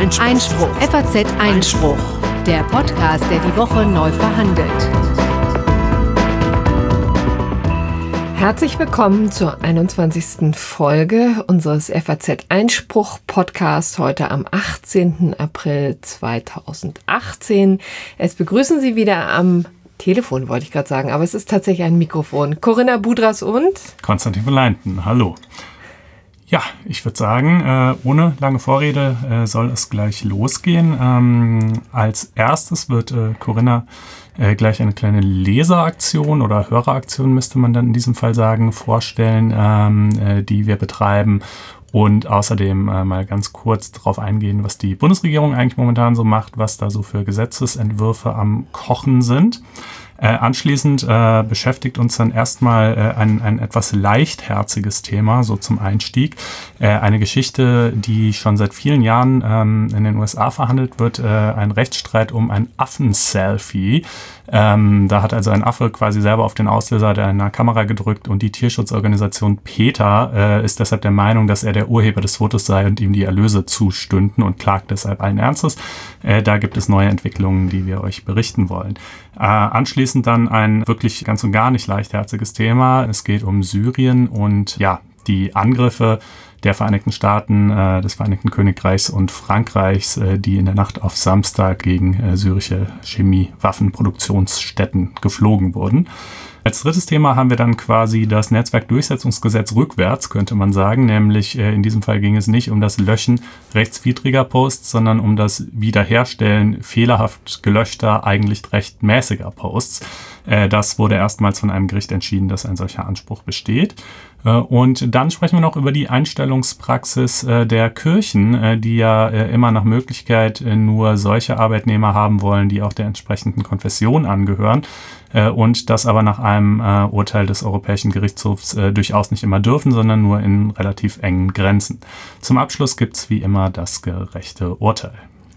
Einspruch. FAZ Einspruch. Der Podcast, der die Woche neu verhandelt. Herzlich willkommen zur 21. Folge unseres FAZ Einspruch Podcasts heute am 18. April 2018. Es begrüßen Sie wieder am Telefon, wollte ich gerade sagen, aber es ist tatsächlich ein Mikrofon. Corinna Budras und Konstantin von Leinten. Hallo. Ja, ich würde sagen, ohne lange Vorrede soll es gleich losgehen. Als erstes wird Corinna gleich eine kleine Leseraktion oder Höreraktion, müsste man dann in diesem Fall sagen, vorstellen, die wir betreiben. Und außerdem mal ganz kurz darauf eingehen, was die Bundesregierung eigentlich momentan so macht, was da so für Gesetzesentwürfe am Kochen sind. Anschließend beschäftigt uns dann erstmal ein etwas leichtherziges Thema, so zum Einstieg. Eine Geschichte, die schon seit vielen Jahren in den USA verhandelt wird, ein Rechtsstreit um ein Affen-Selfie. Da hat also ein Affe quasi selber auf den Auslöser einer Kamera gedrückt und die Tierschutzorganisation PETA ist deshalb der Meinung, dass er der Urheber des Fotos sei und ihm die Erlöse zustünden und klagt deshalb allen Ernstes. Da gibt es neue Entwicklungen, die wir euch berichten wollen. Anschließend dann ein wirklich ganz und gar nicht leichtherziges Thema. Es geht um Syrien und ja, die Angriffe der Vereinigten Staaten, des Vereinigten Königreichs und Frankreichs, die in der Nacht auf Samstag gegen syrische Chemiewaffenproduktionsstätten geflogen wurden. Als drittes Thema haben wir dann quasi das Netzwerkdurchsetzungsgesetz rückwärts, könnte man sagen. Nämlich in diesem Fall ging es nicht um das Löschen rechtswidriger Posts, sondern um das Wiederherstellen fehlerhaft gelöschter, eigentlich rechtmäßiger Posts. Das wurde erstmals von einem Gericht entschieden, dass ein solcher Anspruch besteht. Und dann sprechen wir noch über die Einstellungspraxis der Kirchen, die ja immer nach Möglichkeit nur solche Arbeitnehmer haben wollen, die auch der entsprechenden Konfession angehören und das aber nach einem Urteil des Europäischen Gerichtshofs durchaus nicht immer dürfen, sondern nur in relativ engen Grenzen. Zum Abschluss gibt's wie immer das gerechte Urteil.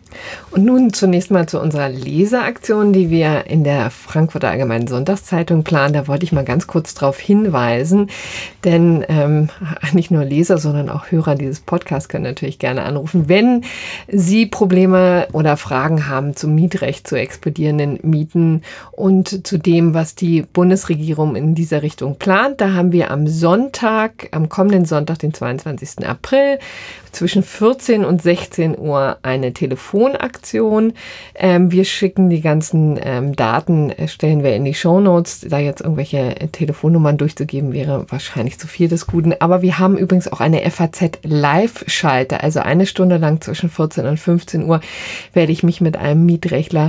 Und nun zunächst mal zu unserer Leseaktion, die wir in der Frankfurter Allgemeinen Sonntagszeitung planen. Da wollte ich mal ganz kurz darauf hinweisen, denn nicht nur Leser, sondern auch Hörer dieses Podcasts können natürlich gerne anrufen, wenn Sie Probleme oder Fragen haben zum Mietrecht, zu explodierenden Mieten und zu dem, was die Bundesregierung in dieser Richtung plant. Da haben wir am kommenden Sonntag, den 22. April, zwischen 14 und 16 Uhr eine Telefonaktion. Wir schicken die ganzen Daten, stellen wir in die Shownotes. Da jetzt irgendwelche Telefonnummern durchzugeben, wäre wahrscheinlich zu viel des Guten. Aber wir haben übrigens auch eine FAZ-Live-Schalte. Also eine Stunde lang zwischen 14 und 15 Uhr werde ich mich mit einem Mietrechtler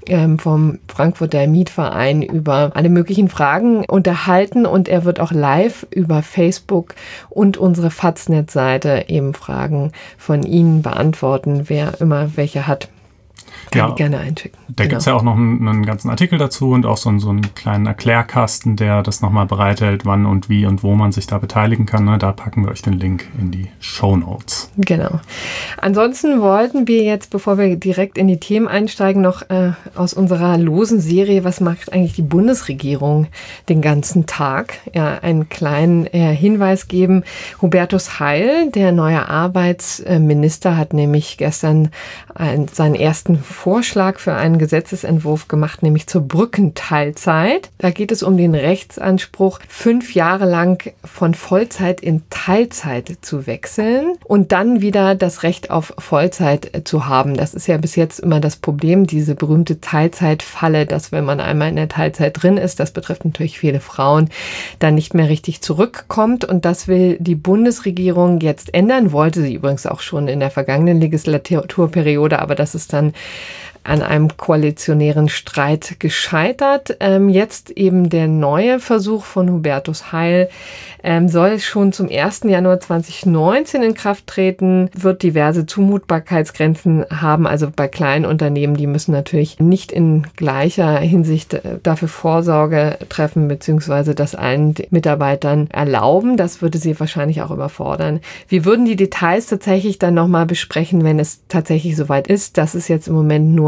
vom Frankfurter Mietverein über alle möglichen Fragen unterhalten. Und er wird auch live über Facebook und unsere Faznet-Seite eben Fragen von Ihnen beantworten, wer immer welche hat. Kann ich gerne einschicken. Da gibt es ja auch noch einen ganzen Artikel dazu und auch so einen kleinen Erklärkasten, der das nochmal bereithält, wann und wie und wo man sich da beteiligen kann. Ne? Da packen wir euch den Link in die Shownotes. Genau. Ansonsten wollten wir jetzt, bevor wir direkt in die Themen einsteigen, noch aus unserer losen Serie, was macht eigentlich die Bundesregierung den ganzen Tag, einen kleinen Hinweis geben. Hubertus Heil, der neue Arbeitsminister, hat nämlich gestern seinen ersten Vorschlag für einen Gesetzesentwurf gemacht, nämlich zur Brückenteilzeit. Da geht es um den Rechtsanspruch, 5 Jahre lang von Vollzeit in Teilzeit zu wechseln und dann wieder das Recht auf Vollzeit zu haben. Das ist ja bis jetzt immer das Problem, diese berühmte Teilzeitfalle, dass wenn man einmal in der Teilzeit drin ist, das betrifft natürlich viele Frauen, dann nicht mehr richtig zurückkommt. Und das will die Bundesregierung jetzt ändern, wollte sie übrigens auch schon in der vergangenen Legislaturperiode, aber das ist dann an einem koalitionären Streit gescheitert. Jetzt eben der neue Versuch von Hubertus Heil soll schon zum 1. Januar 2019 in Kraft treten, wird diverse Zumutbarkeitsgrenzen haben. Also bei kleinen Unternehmen, die müssen natürlich nicht in gleicher Hinsicht dafür Vorsorge treffen, beziehungsweise das allen Mitarbeitern erlauben. Das würde sie wahrscheinlich auch überfordern. Wir würden die Details tatsächlich dann nochmal besprechen, wenn es tatsächlich soweit ist. Das ist jetzt im Moment nur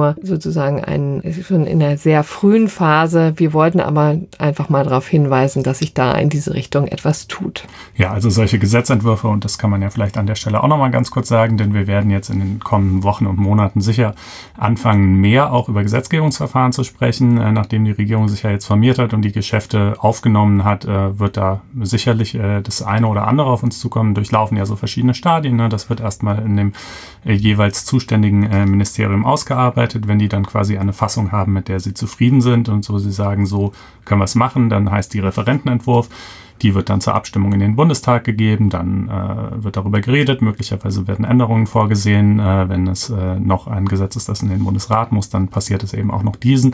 nur sozusagen schon in einer sehr frühen Phase. Wir wollten aber einfach mal darauf hinweisen, dass sich da in diese Richtung etwas tut. Ja, also solche Gesetzentwürfe, und das kann man ja vielleicht an der Stelle auch nochmal ganz kurz sagen, denn wir werden jetzt in den kommenden Wochen und Monaten sicher anfangen, mehr auch über Gesetzgebungsverfahren zu sprechen. Nachdem die Regierung sich ja jetzt formiert hat und die Geschäfte aufgenommen hat, wird da sicherlich das eine oder andere auf uns zukommen. Durchlaufen ja so verschiedene Stadien. Ne? Das wird erstmal in dem jeweils zuständigen Ministerium ausgearbeitet. Wenn die dann quasi eine Fassung haben, mit der sie zufrieden sind und so sie sagen, so können wir es machen, dann heißt die Referentenentwurf. Die wird dann zur Abstimmung in den Bundestag gegeben, dann wird darüber geredet, möglicherweise werden Änderungen vorgesehen. Wenn es noch ein Gesetz ist, das in den Bundesrat muss, dann passiert es eben auch noch diesen.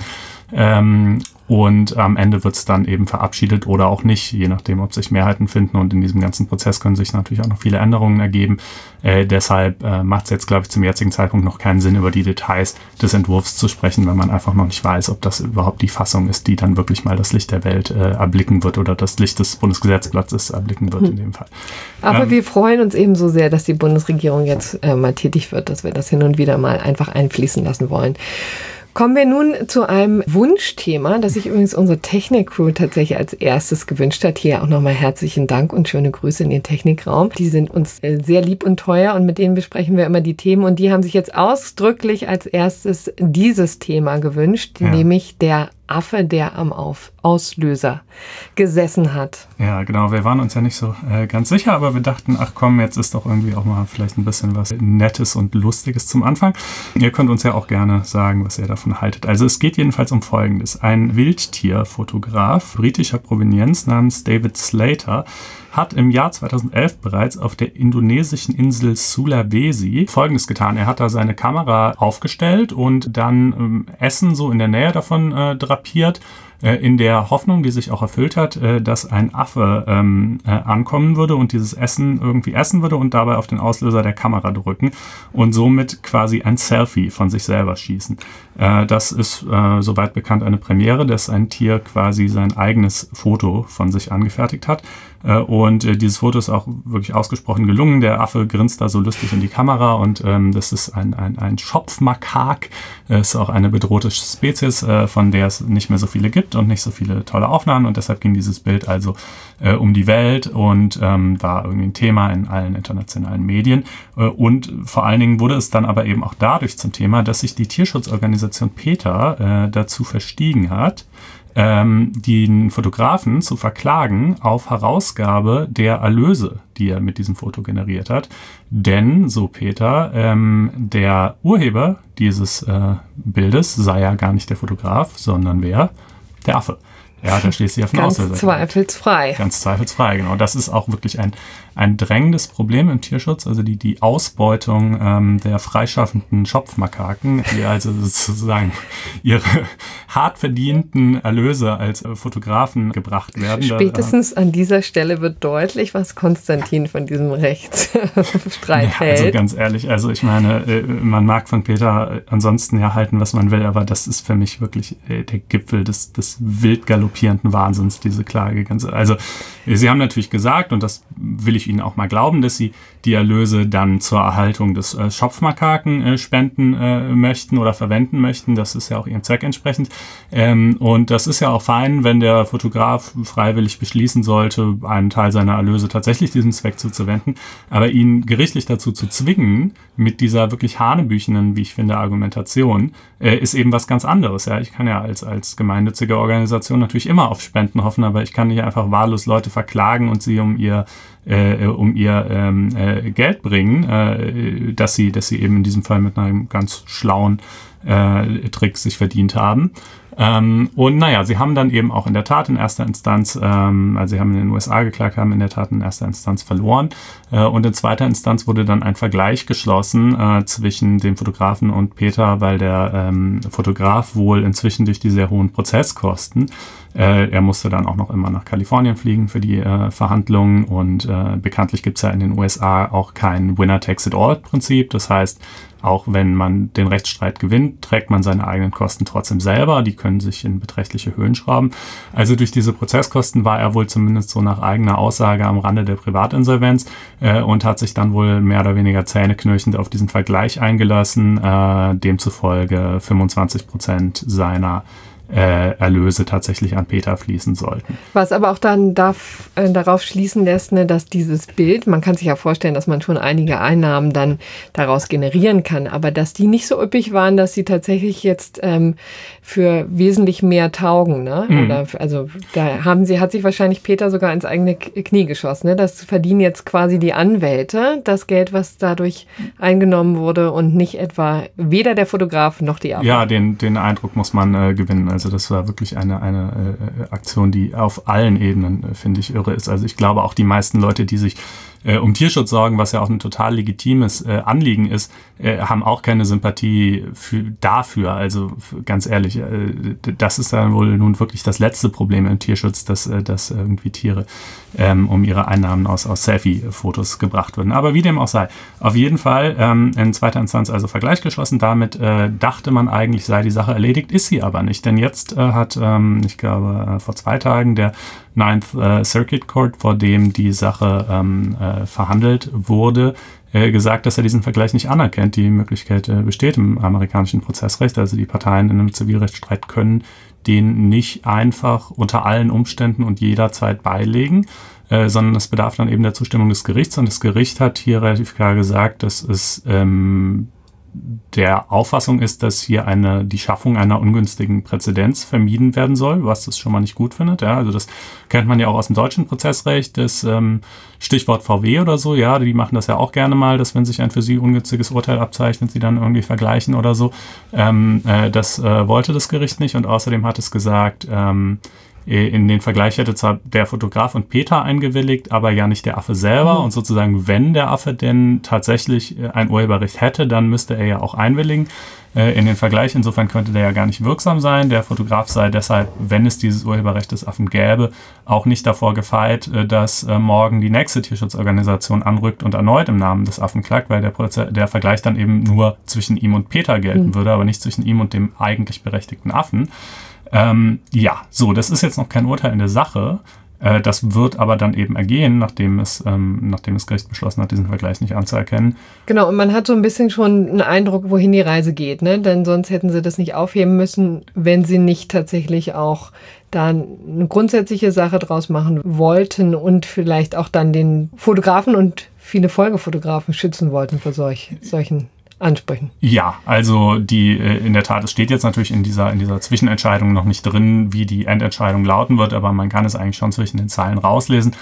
Und am Ende wird es dann eben verabschiedet oder auch nicht, je nachdem, ob sich Mehrheiten finden. Und in diesem ganzen Prozess können sich natürlich auch noch viele Änderungen ergeben. Deshalb macht es jetzt, glaube ich, zum jetzigen Zeitpunkt noch keinen Sinn, über die Details des Entwurfs zu sprechen, weil man einfach noch nicht weiß, ob das überhaupt die Fassung ist, die dann wirklich mal das Licht der Welt erblicken wird oder das Licht des Bundesgesetzblattes erblicken wird in dem Fall. Aber wir freuen uns eben so sehr, dass die Bundesregierung jetzt mal tätig wird, dass wir das hin und wieder mal einfach einfließen lassen wollen. Kommen wir nun zu einem Wunschthema, das sich übrigens unsere Technik-Crew tatsächlich als erstes gewünscht hat. Hier auch nochmal herzlichen Dank und schöne Grüße in den Technikraum. Die sind uns sehr lieb und teuer und mit denen besprechen wir immer die Themen. Und die haben sich jetzt ausdrücklich als erstes dieses Thema gewünscht, nämlich der Affe, der am Auslöser gesessen hat. Ja, genau. Wir waren uns ja nicht so ganz sicher, aber wir dachten, ach komm, jetzt ist doch irgendwie auch mal vielleicht ein bisschen was Nettes und Lustiges zum Anfang. Ihr könnt uns ja auch gerne sagen, was ihr davon haltet. Also es geht jedenfalls um Folgendes. Ein Wildtierfotograf britischer Provenienz namens David Slater hat im Jahr 2011 bereits auf der indonesischen Insel Sulawesi Folgendes getan. Er hat da seine Kamera aufgestellt und dann Essen so in der Nähe davon drapiert, in der Hoffnung, die sich auch erfüllt hat, dass ein Affe ankommen würde und dieses Essen irgendwie essen würde und dabei auf den Auslöser der Kamera drücken und somit quasi ein Selfie von sich selber schießen. Das ist, soweit bekannt, eine Premiere, dass ein Tier quasi sein eigenes Foto von sich angefertigt hat. Und dieses Foto ist auch wirklich ausgesprochen gelungen. Der Affe grinst da so lustig in die Kamera und das ist ein Schopfmakak. Ist auch eine bedrohte Spezies, von der es nicht mehr so viele gibt und nicht so viele tolle Aufnahmen. Und deshalb ging dieses Bild also um die Welt und war irgendwie ein Thema in allen internationalen Medien. Und vor allen Dingen wurde es dann aber eben auch dadurch zum Thema, dass sich die Tierschutzorganisation PETA dazu verstiegen hat, den Fotografen zu verklagen auf Herausgabe der Erlöse, die er mit diesem Foto generiert hat. Denn, so PETA, der Urheber dieses Bildes sei ja gar nicht der Fotograf, sondern wer? Der Affe. Ja, da schließlich auf den Auslöser. Ganz zweifelsfrei. Ganz zweifelsfrei, genau. Das ist auch wirklich ein drängendes Problem im Tierschutz, also die Ausbeutung der freischaffenden Schopfmakaken, die also sozusagen ihre hart verdienten Erlöse als Fotografen gebracht werden. Spätestens an dieser Stelle wird deutlich, was Konstantin von diesem Rechtsstreit hält. Also ganz ehrlich, also ich meine, man mag von PETA ansonsten ja halten, was man will, aber das ist für mich wirklich der Gipfel des wild galoppierenden Wahnsinns, diese Klage. Also sie haben natürlich gesagt, und das will ich Ihnen auch mal glauben, dass Sie die Erlöse dann zur Erhaltung des Schopfmakaken spenden möchten oder verwenden möchten. Das ist ja auch Ihrem Zweck entsprechend. Und das ist ja auch fein, wenn der Fotograf freiwillig beschließen sollte, einen Teil seiner Erlöse tatsächlich diesem Zweck zuzuwenden. Aber ihn gerichtlich dazu zu zwingen, mit dieser wirklich hanebüchenen, wie ich finde, Argumentation, ist eben was ganz anderes. Ja, ich kann ja als gemeinnützige Organisation natürlich immer auf Spenden hoffen, aber ich kann nicht einfach wahllos Leute verklagen und sie um ihr Geld bringen, dass sie eben in diesem Fall mit einem ganz schlauen Trick sich verdient haben. Und naja, sie haben dann eben auch in der Tat in erster Instanz, also sie haben in den USA geklagt, haben in der Tat in erster Instanz verloren. Und in zweiter Instanz wurde dann ein Vergleich geschlossen zwischen dem Fotografen und PETA, weil der Fotograf wohl inzwischen durch die sehr hohen Prozesskosten, er musste dann auch noch immer nach Kalifornien fliegen für die Verhandlungen und bekanntlich gibt es ja in den USA auch kein Winner-Takes-it-all-Prinzip. Das heißt, auch wenn man den Rechtsstreit gewinnt, trägt man seine eigenen Kosten trotzdem selber. Die können sich in beträchtliche Höhen schrauben. Also durch diese Prozesskosten war er wohl zumindest so nach eigener Aussage am Rande der Privatinsolvenz und hat sich dann wohl mehr oder weniger zähneknirschend auf diesen Vergleich eingelassen, demzufolge 25% seiner Erlöse tatsächlich an Peter fließen sollten. Was aber auch dann darauf schließen lässt, ne, dass dieses Bild, man kann sich ja vorstellen, dass man schon einige Einnahmen dann daraus generieren kann, aber dass die nicht so üppig waren, dass sie tatsächlich jetzt für wesentlich mehr taugen. Ne? Oder, also da hat sich wahrscheinlich Peter sogar ins eigene Knie geschossen. Ne? Das verdienen jetzt quasi die Anwälte, das Geld, was dadurch eingenommen wurde und nicht etwa weder der Fotograf noch die Affen. Ja, den Eindruck muss man gewinnen. Also das war wirklich eine Aktion, die auf allen Ebenen, finde ich, irre ist. Also ich glaube auch die meisten Leute, die sich um Tierschutz sorgen, was ja auch ein total legitimes Anliegen ist, haben auch keine Sympathie dafür. Also ganz ehrlich, das ist dann wohl nun wirklich das letzte Problem im Tierschutz, dass irgendwie Tiere um ihre Einnahmen aus Selfie-Fotos gebracht werden. Aber wie dem auch sei, auf jeden Fall in zweiter Instanz also Vergleich geschlossen. Damit dachte man eigentlich, sei die Sache erledigt, ist sie aber nicht. Denn jetzt hat, ich glaube, vor 2 Tagen der Ninth Circuit Court, vor dem die Sache verhandelt wurde, gesagt, dass er diesen Vergleich nicht anerkennt. Die Möglichkeit besteht im amerikanischen Prozessrecht, also die Parteien in einem Zivilrechtsstreit können den nicht einfach unter allen Umständen und jederzeit beilegen, sondern es bedarf dann eben der Zustimmung des Gerichts. Und das Gericht hat hier relativ klar gesagt, dass es der Auffassung ist, dass hier die Schaffung einer ungünstigen Präzedenz vermieden werden soll, was das schon mal nicht gut findet. Ja, also das kennt man ja auch aus dem deutschen Prozessrecht, das Stichwort VW oder so, ja, die machen das ja auch gerne mal, dass wenn sich ein für sie ungünstiges Urteil abzeichnet, sie dann irgendwie vergleichen oder so. Das wollte das Gericht nicht und außerdem hat es gesagt, in den Vergleich hätte zwar der Fotograf und Peter eingewilligt, aber ja nicht der Affe selber. Und sozusagen, wenn der Affe denn tatsächlich ein Urheberrecht hätte, dann müsste er ja auch einwilligen in den Vergleich. Insofern könnte der ja gar nicht wirksam sein. Der Fotograf sei deshalb, wenn es dieses Urheberrecht des Affen gäbe, auch nicht davor gefeit, dass morgen die nächste Tierschutzorganisation anrückt und erneut im Namen des Affen klagt, weil der Vergleich dann eben nur zwischen ihm und Peter gelten würde, aber nicht zwischen ihm und dem eigentlich berechtigten Affen. Das ist jetzt noch kein Urteil in der Sache. Das wird aber dann eben ergehen, nachdem das Gericht beschlossen hat, diesen Vergleich nicht anzuerkennen. Genau, und man hat so ein bisschen schon einen Eindruck, wohin die Reise geht, ne? Denn sonst hätten sie das nicht aufheben müssen, wenn sie nicht tatsächlich auch da eine grundsätzliche Sache draus machen wollten und vielleicht auch dann den Fotografen und viele Folgefotografen schützen wollten vor solchen Ansprechen. Ja, also in der Tat, es steht jetzt natürlich in dieser Zwischenentscheidung noch nicht drin, wie die Endentscheidung lauten wird, aber man kann es eigentlich schon zwischen den Zeilen rauslesen.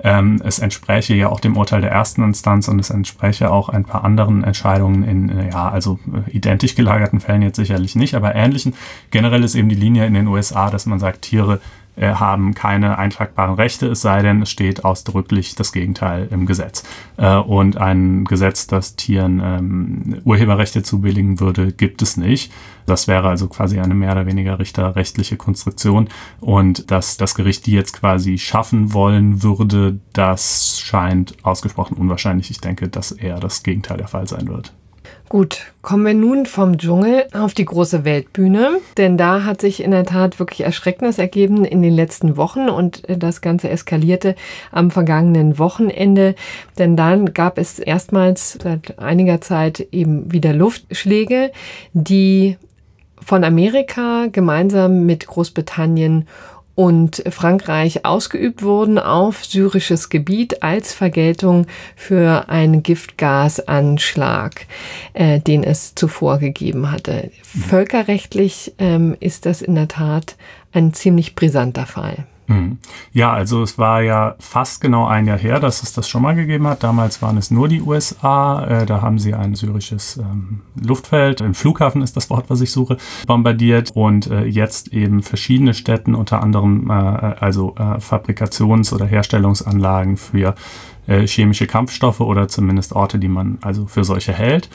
Es entspräche ja auch dem Urteil der ersten Instanz und es entspräche auch ein paar anderen Entscheidungen in identisch gelagerten Fällen jetzt sicherlich nicht, aber ähnlichen. Generell ist eben die Linie in den USA, dass man sagt, Tiere haben keine eintragbaren Rechte, es sei denn, es steht ausdrücklich das Gegenteil im Gesetz. Und ein Gesetz, das Tieren Urheberrechte zubilligen würde, gibt es nicht. Das wäre also quasi eine mehr oder weniger richterrechtliche Konstruktion. Und dass das Gericht die jetzt quasi schaffen wollen würde, das scheint ausgesprochen unwahrscheinlich. Ich denke, dass eher das Gegenteil der Fall sein wird. Gut, kommen wir nun vom Dschungel auf die große Weltbühne, denn da hat sich in der Tat wirklich Erschreckendes ergeben in den letzten Wochen und das Ganze eskalierte am vergangenen Wochenende, denn dann gab es erstmals seit einiger Zeit eben wieder Luftschläge, die von Amerika gemeinsam mit Großbritannien und Frankreich ausgeübt wurden auf syrisches Gebiet als Vergeltung für einen Giftgasanschlag, den es zuvor gegeben hatte. Völkerrechtlich ist das in der Tat ein ziemlich brisanter Fall. Ja, also es war ja fast genau ein Jahr her, dass es das schon mal gegeben hat. Damals waren es nur die USA. Da haben sie ein syrisches Luftfeld, im Flughafen ist das Wort, was ich suche, bombardiert. Und jetzt eben verschiedene Städten, unter anderem Fabrikations- oder Herstellungsanlagen für chemische Kampfstoffe oder zumindest Orte, die man also für solche hält.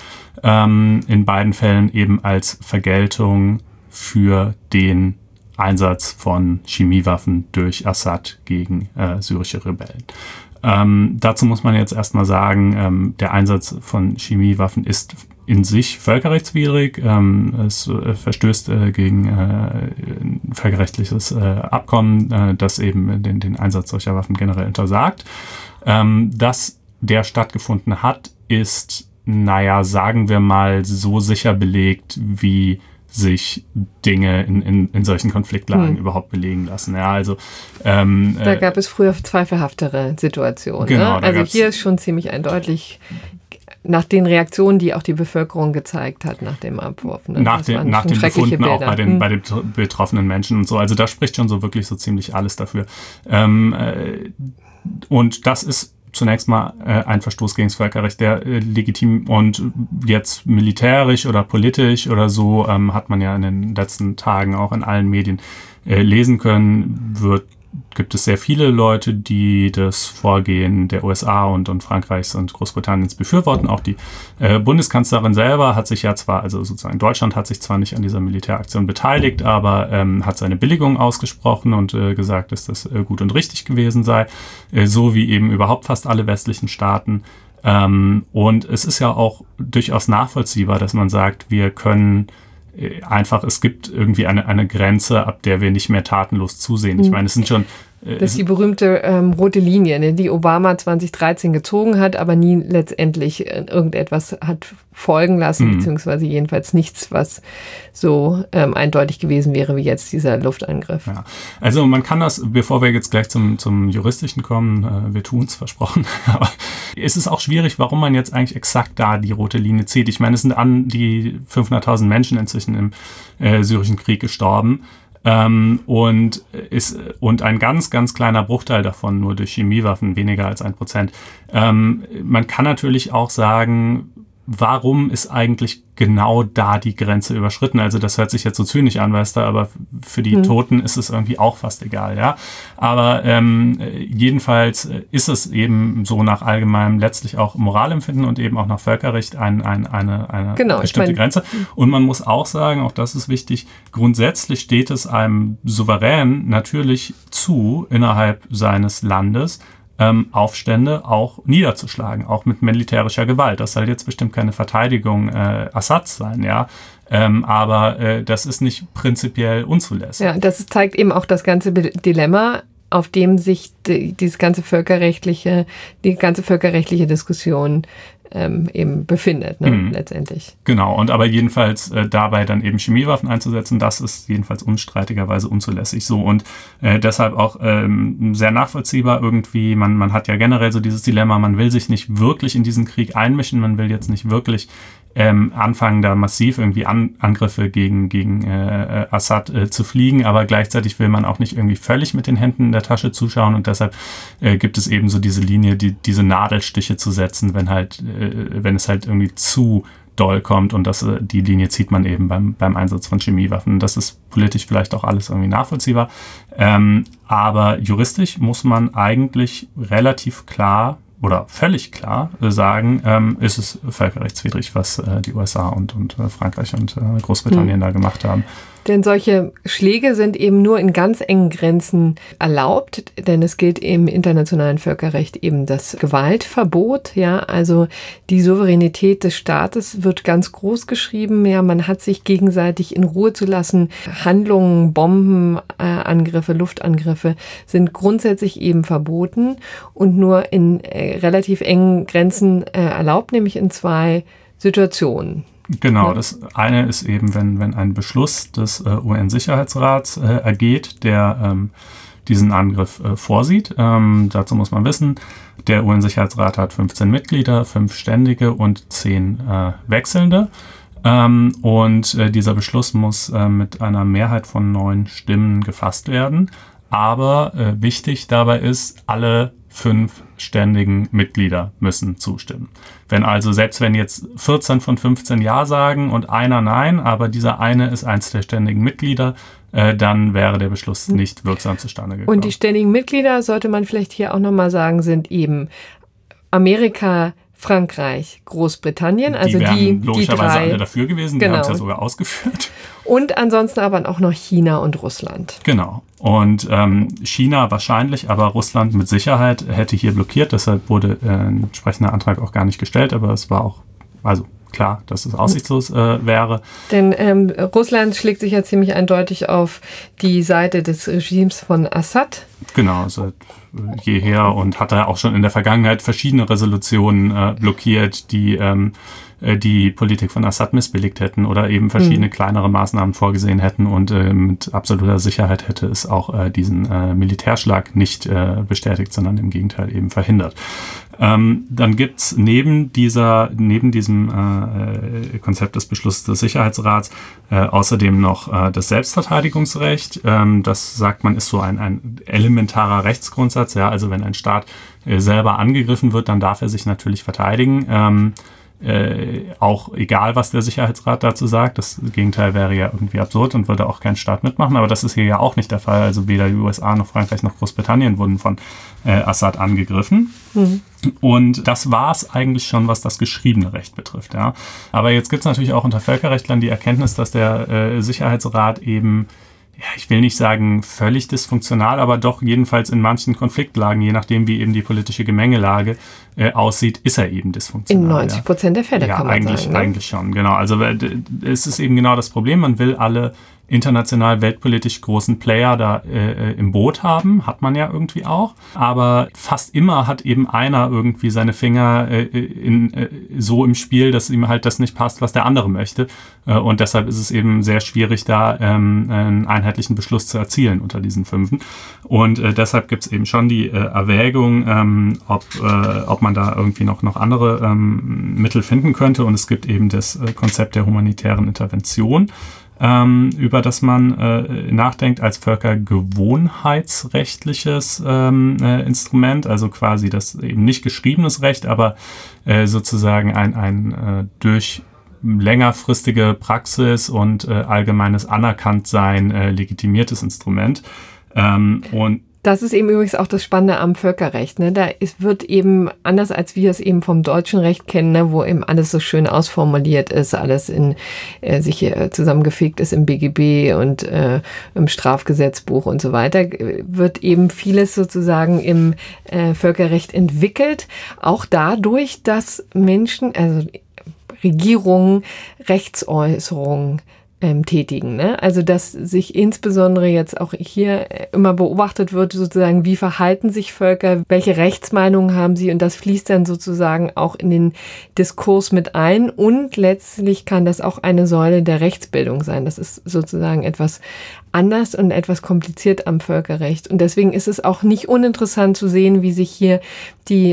In beiden Fällen eben als Vergeltung für den Einsatz von Chemiewaffen durch Assad gegen syrische Rebellen. Dazu muss man jetzt erstmal sagen, der Einsatz von Chemiewaffen ist in sich völkerrechtswidrig. Es verstößt gegen ein völkerrechtliches Abkommen, das eben den Einsatz solcher Waffen generell untersagt. Dass der stattgefunden hat, ist, sagen wir mal, so sicher belegt, wie sich Dinge in solchen Konfliktlagen überhaupt belegen lassen. Ja, also, da gab es früher zweifelhaftere Situationen. Genau, ne? Also hier ist schon ziemlich eindeutig nach den Reaktionen, die auch die Bevölkerung gezeigt hat nach dem Abwurf. Ne? Nach den Befunden Bilder. Auch bei den betroffenen Menschen und so. Also da spricht schon so wirklich so ziemlich alles dafür. Und das ist zunächst mal ein Verstoß gegen das Völkerrecht, der legitim und jetzt militärisch oder politisch oder so, hat man ja in den letzten Tagen auch in allen Medien lesen können, gibt es sehr viele Leute, die das Vorgehen der USA und Frankreichs und Großbritanniens befürworten. Auch die Bundeskanzlerin selber hat sich ja zwar, also sozusagen Deutschland hat sich zwar nicht an dieser Militäraktion beteiligt, aber hat seine Billigung ausgesprochen und gesagt, dass das gut und richtig gewesen sei, so wie eben überhaupt fast alle westlichen Staaten. Und es ist ja auch durchaus nachvollziehbar, dass man sagt, wir können es gibt irgendwie eine Grenze, ab der wir nicht mehr tatenlos zusehen. Ich meine, es sind schon... Das ist die berühmte rote Linie, ne, die Obama 2013 gezogen hat, aber nie letztendlich irgendetwas hat folgen lassen, beziehungsweise jedenfalls nichts, was so eindeutig gewesen wäre wie jetzt dieser Luftangriff. Ja. Also man kann das, bevor wir jetzt gleich zum Juristischen kommen, wir tun es, versprochen, aber es ist auch schwierig, warum man jetzt eigentlich exakt da die rote Linie zieht. Ich meine, es sind an die 500.000 Menschen inzwischen im syrischen Krieg gestorben. Und ein ganz, ganz kleiner Bruchteil davon nur durch Chemiewaffen, weniger als 1%. Man kann natürlich auch sagen, warum ist eigentlich genau da die Grenze überschritten? Also das hört sich jetzt so zynisch an, weißt du, aber für die Toten ist es irgendwie auch fast egal, ja. Aber jedenfalls ist es eben so nach allgemeinem letztlich auch Moralempfinden und eben auch nach Völkerrecht eine bestimmte Grenze. Und man muss auch sagen, auch das ist wichtig, grundsätzlich steht es einem Souverän natürlich zu, innerhalb seines Landes Aufstände auch niederzuschlagen, auch mit militärischer Gewalt. Das soll jetzt bestimmt keine Verteidigung Assads sein, ja. Aber das ist nicht prinzipiell unzulässig. Ja, das zeigt eben auch das ganze Dilemma, auf dem sich die ganze völkerrechtliche Diskussion eben befindet, ne, letztendlich. Genau, und aber jedenfalls dabei dann eben Chemiewaffen einzusetzen, das ist jedenfalls unstreitigerweise unzulässig so und deshalb auch sehr nachvollziehbar irgendwie, man hat ja generell so dieses Dilemma, man will sich nicht wirklich in diesen Krieg einmischen, man will jetzt nicht wirklich anfangen, da massiv irgendwie Angriffe gegen Assad zu fliegen, aber gleichzeitig will man auch nicht irgendwie völlig mit den Händen in der Tasche zuschauen und deshalb gibt es eben so diese Linie, diese Nadelstiche zu setzen, wenn es halt irgendwie zu doll kommt und die Linie zieht man eben beim Einsatz von Chemiewaffen. Das ist politisch vielleicht auch alles irgendwie nachvollziehbar, aber juristisch muss man eigentlich relativ klar oder völlig klar sagen, ist es völkerrechtswidrig, was die USA und Frankreich und Großbritannien da gemacht haben. Denn solche Schläge sind eben nur in ganz engen Grenzen erlaubt, denn es gilt im internationalen Völkerrecht eben das Gewaltverbot, ja, also die Souveränität des Staates wird ganz groß geschrieben, ja, man hat sich gegenseitig in Ruhe zu lassen. Handlungen, Bombenangriffe, Luftangriffe sind grundsätzlich eben verboten und nur in relativ engen Grenzen erlaubt, nämlich in 2 Situationen. Genau, das eine ist eben, wenn ein Beschluss des UN-Sicherheitsrats ergeht, der diesen Angriff vorsieht. Dazu muss man wissen, der UN-Sicherheitsrat hat 15 Mitglieder, 5 Ständige und 10 Wechselnde. Und dieser Beschluss muss mit einer Mehrheit von 9 Stimmen gefasst werden. Aber wichtig dabei ist, alle 5 ständigen Mitglieder müssen zustimmen. Selbst wenn jetzt 14 von 15 Ja sagen und einer Nein, aber dieser eine ist eins der ständigen Mitglieder, dann wäre der Beschluss nicht wirksam zustande gekommen. Und die ständigen Mitglieder, sollte man vielleicht hier auch nochmal sagen, sind eben Amerika, Frankreich, Großbritannien, also die logischerweise 3. alle dafür gewesen, genau. Die haben es ja sogar ausgeführt. Und ansonsten aber auch noch China und Russland. Genau. Und China wahrscheinlich, aber Russland mit Sicherheit hätte hier blockiert. Deshalb wurde ein entsprechender Antrag auch gar nicht gestellt, aber es war auch klar, dass es aussichtslos wäre. Denn Russland schlägt sich ja ziemlich eindeutig auf die Seite des Regimes von Assad. Genau, seit jeher und hat da auch schon in der Vergangenheit verschiedene Resolutionen blockiert, die Politik von Assad missbilligt hätten oder eben verschiedene kleinere Maßnahmen vorgesehen hätten und mit absoluter Sicherheit hätte es auch diesen Militärschlag nicht bestätigt, sondern im Gegenteil eben verhindert. Dann gibt's neben diesem Konzept des Beschlusses des Sicherheitsrats außerdem noch das Selbstverteidigungsrecht. Das sagt man ist so ein elementarer Rechtsgrundsatz. Ja, also wenn ein Staat selber angegriffen wird, dann darf er sich natürlich verteidigen. Auch egal, was der Sicherheitsrat dazu sagt. Das Gegenteil wäre ja irgendwie absurd und würde auch kein Staat mitmachen. Aber das ist hier ja auch nicht der Fall. Also weder die USA noch Frankreich noch Großbritannien wurden von Assad angegriffen. Und das war es eigentlich schon, was das geschriebene Recht betrifft. Ja. Aber jetzt gibt es natürlich auch unter Völkerrechtlern die Erkenntnis, dass der Sicherheitsrat eben, ja, ich will nicht sagen völlig dysfunktional, aber doch jedenfalls in manchen Konfliktlagen, je nachdem wie eben die politische Gemengelage aussieht, ist er eben dysfunktional. In 90% der Fälle kann man sagen. Ja, eigentlich schon, genau. Also es ist eben genau das Problem, man will alle international weltpolitisch großen Player da im Boot haben, hat man ja irgendwie auch. Aber fast immer hat eben einer irgendwie seine Finger so im Spiel, dass ihm halt das nicht passt, was der andere möchte. Und deshalb ist es eben sehr schwierig, da einen einheitlichen Beschluss zu erzielen unter diesen Fünfen. Und deshalb gibt es eben schon die Erwägung, ob man da irgendwie noch andere Mittel finden könnte. Und es gibt eben das Konzept der humanitären Intervention, über das man nachdenkt als völkergewohnheitsrechtliches Instrument, also quasi das eben nicht geschriebenes Recht, aber sozusagen ein durch längerfristige Praxis und allgemeines Anerkanntsein legitimiertes Instrument. Und das ist eben übrigens auch das Spannende am Völkerrecht. Ne? Wird eben, anders als wir es eben vom deutschen Recht kennen, ne, wo eben alles so schön ausformuliert ist, alles in sich zusammengefegt ist im BGB und im Strafgesetzbuch und so weiter, wird eben vieles sozusagen im Völkerrecht entwickelt. Auch dadurch, dass Menschen, also Regierungen, Rechtsäußerungen tätigen. Ne? Also dass sich insbesondere jetzt auch hier immer beobachtet wird, sozusagen, wie verhalten sich Völker, welche Rechtsmeinungen haben sie, und das fließt dann sozusagen auch in den Diskurs mit ein, und letztlich kann das auch eine Säule der Rechtsbildung sein. Das ist sozusagen etwas anders und etwas kompliziert am Völkerrecht. Und deswegen ist es auch nicht uninteressant zu sehen, wie sich hier die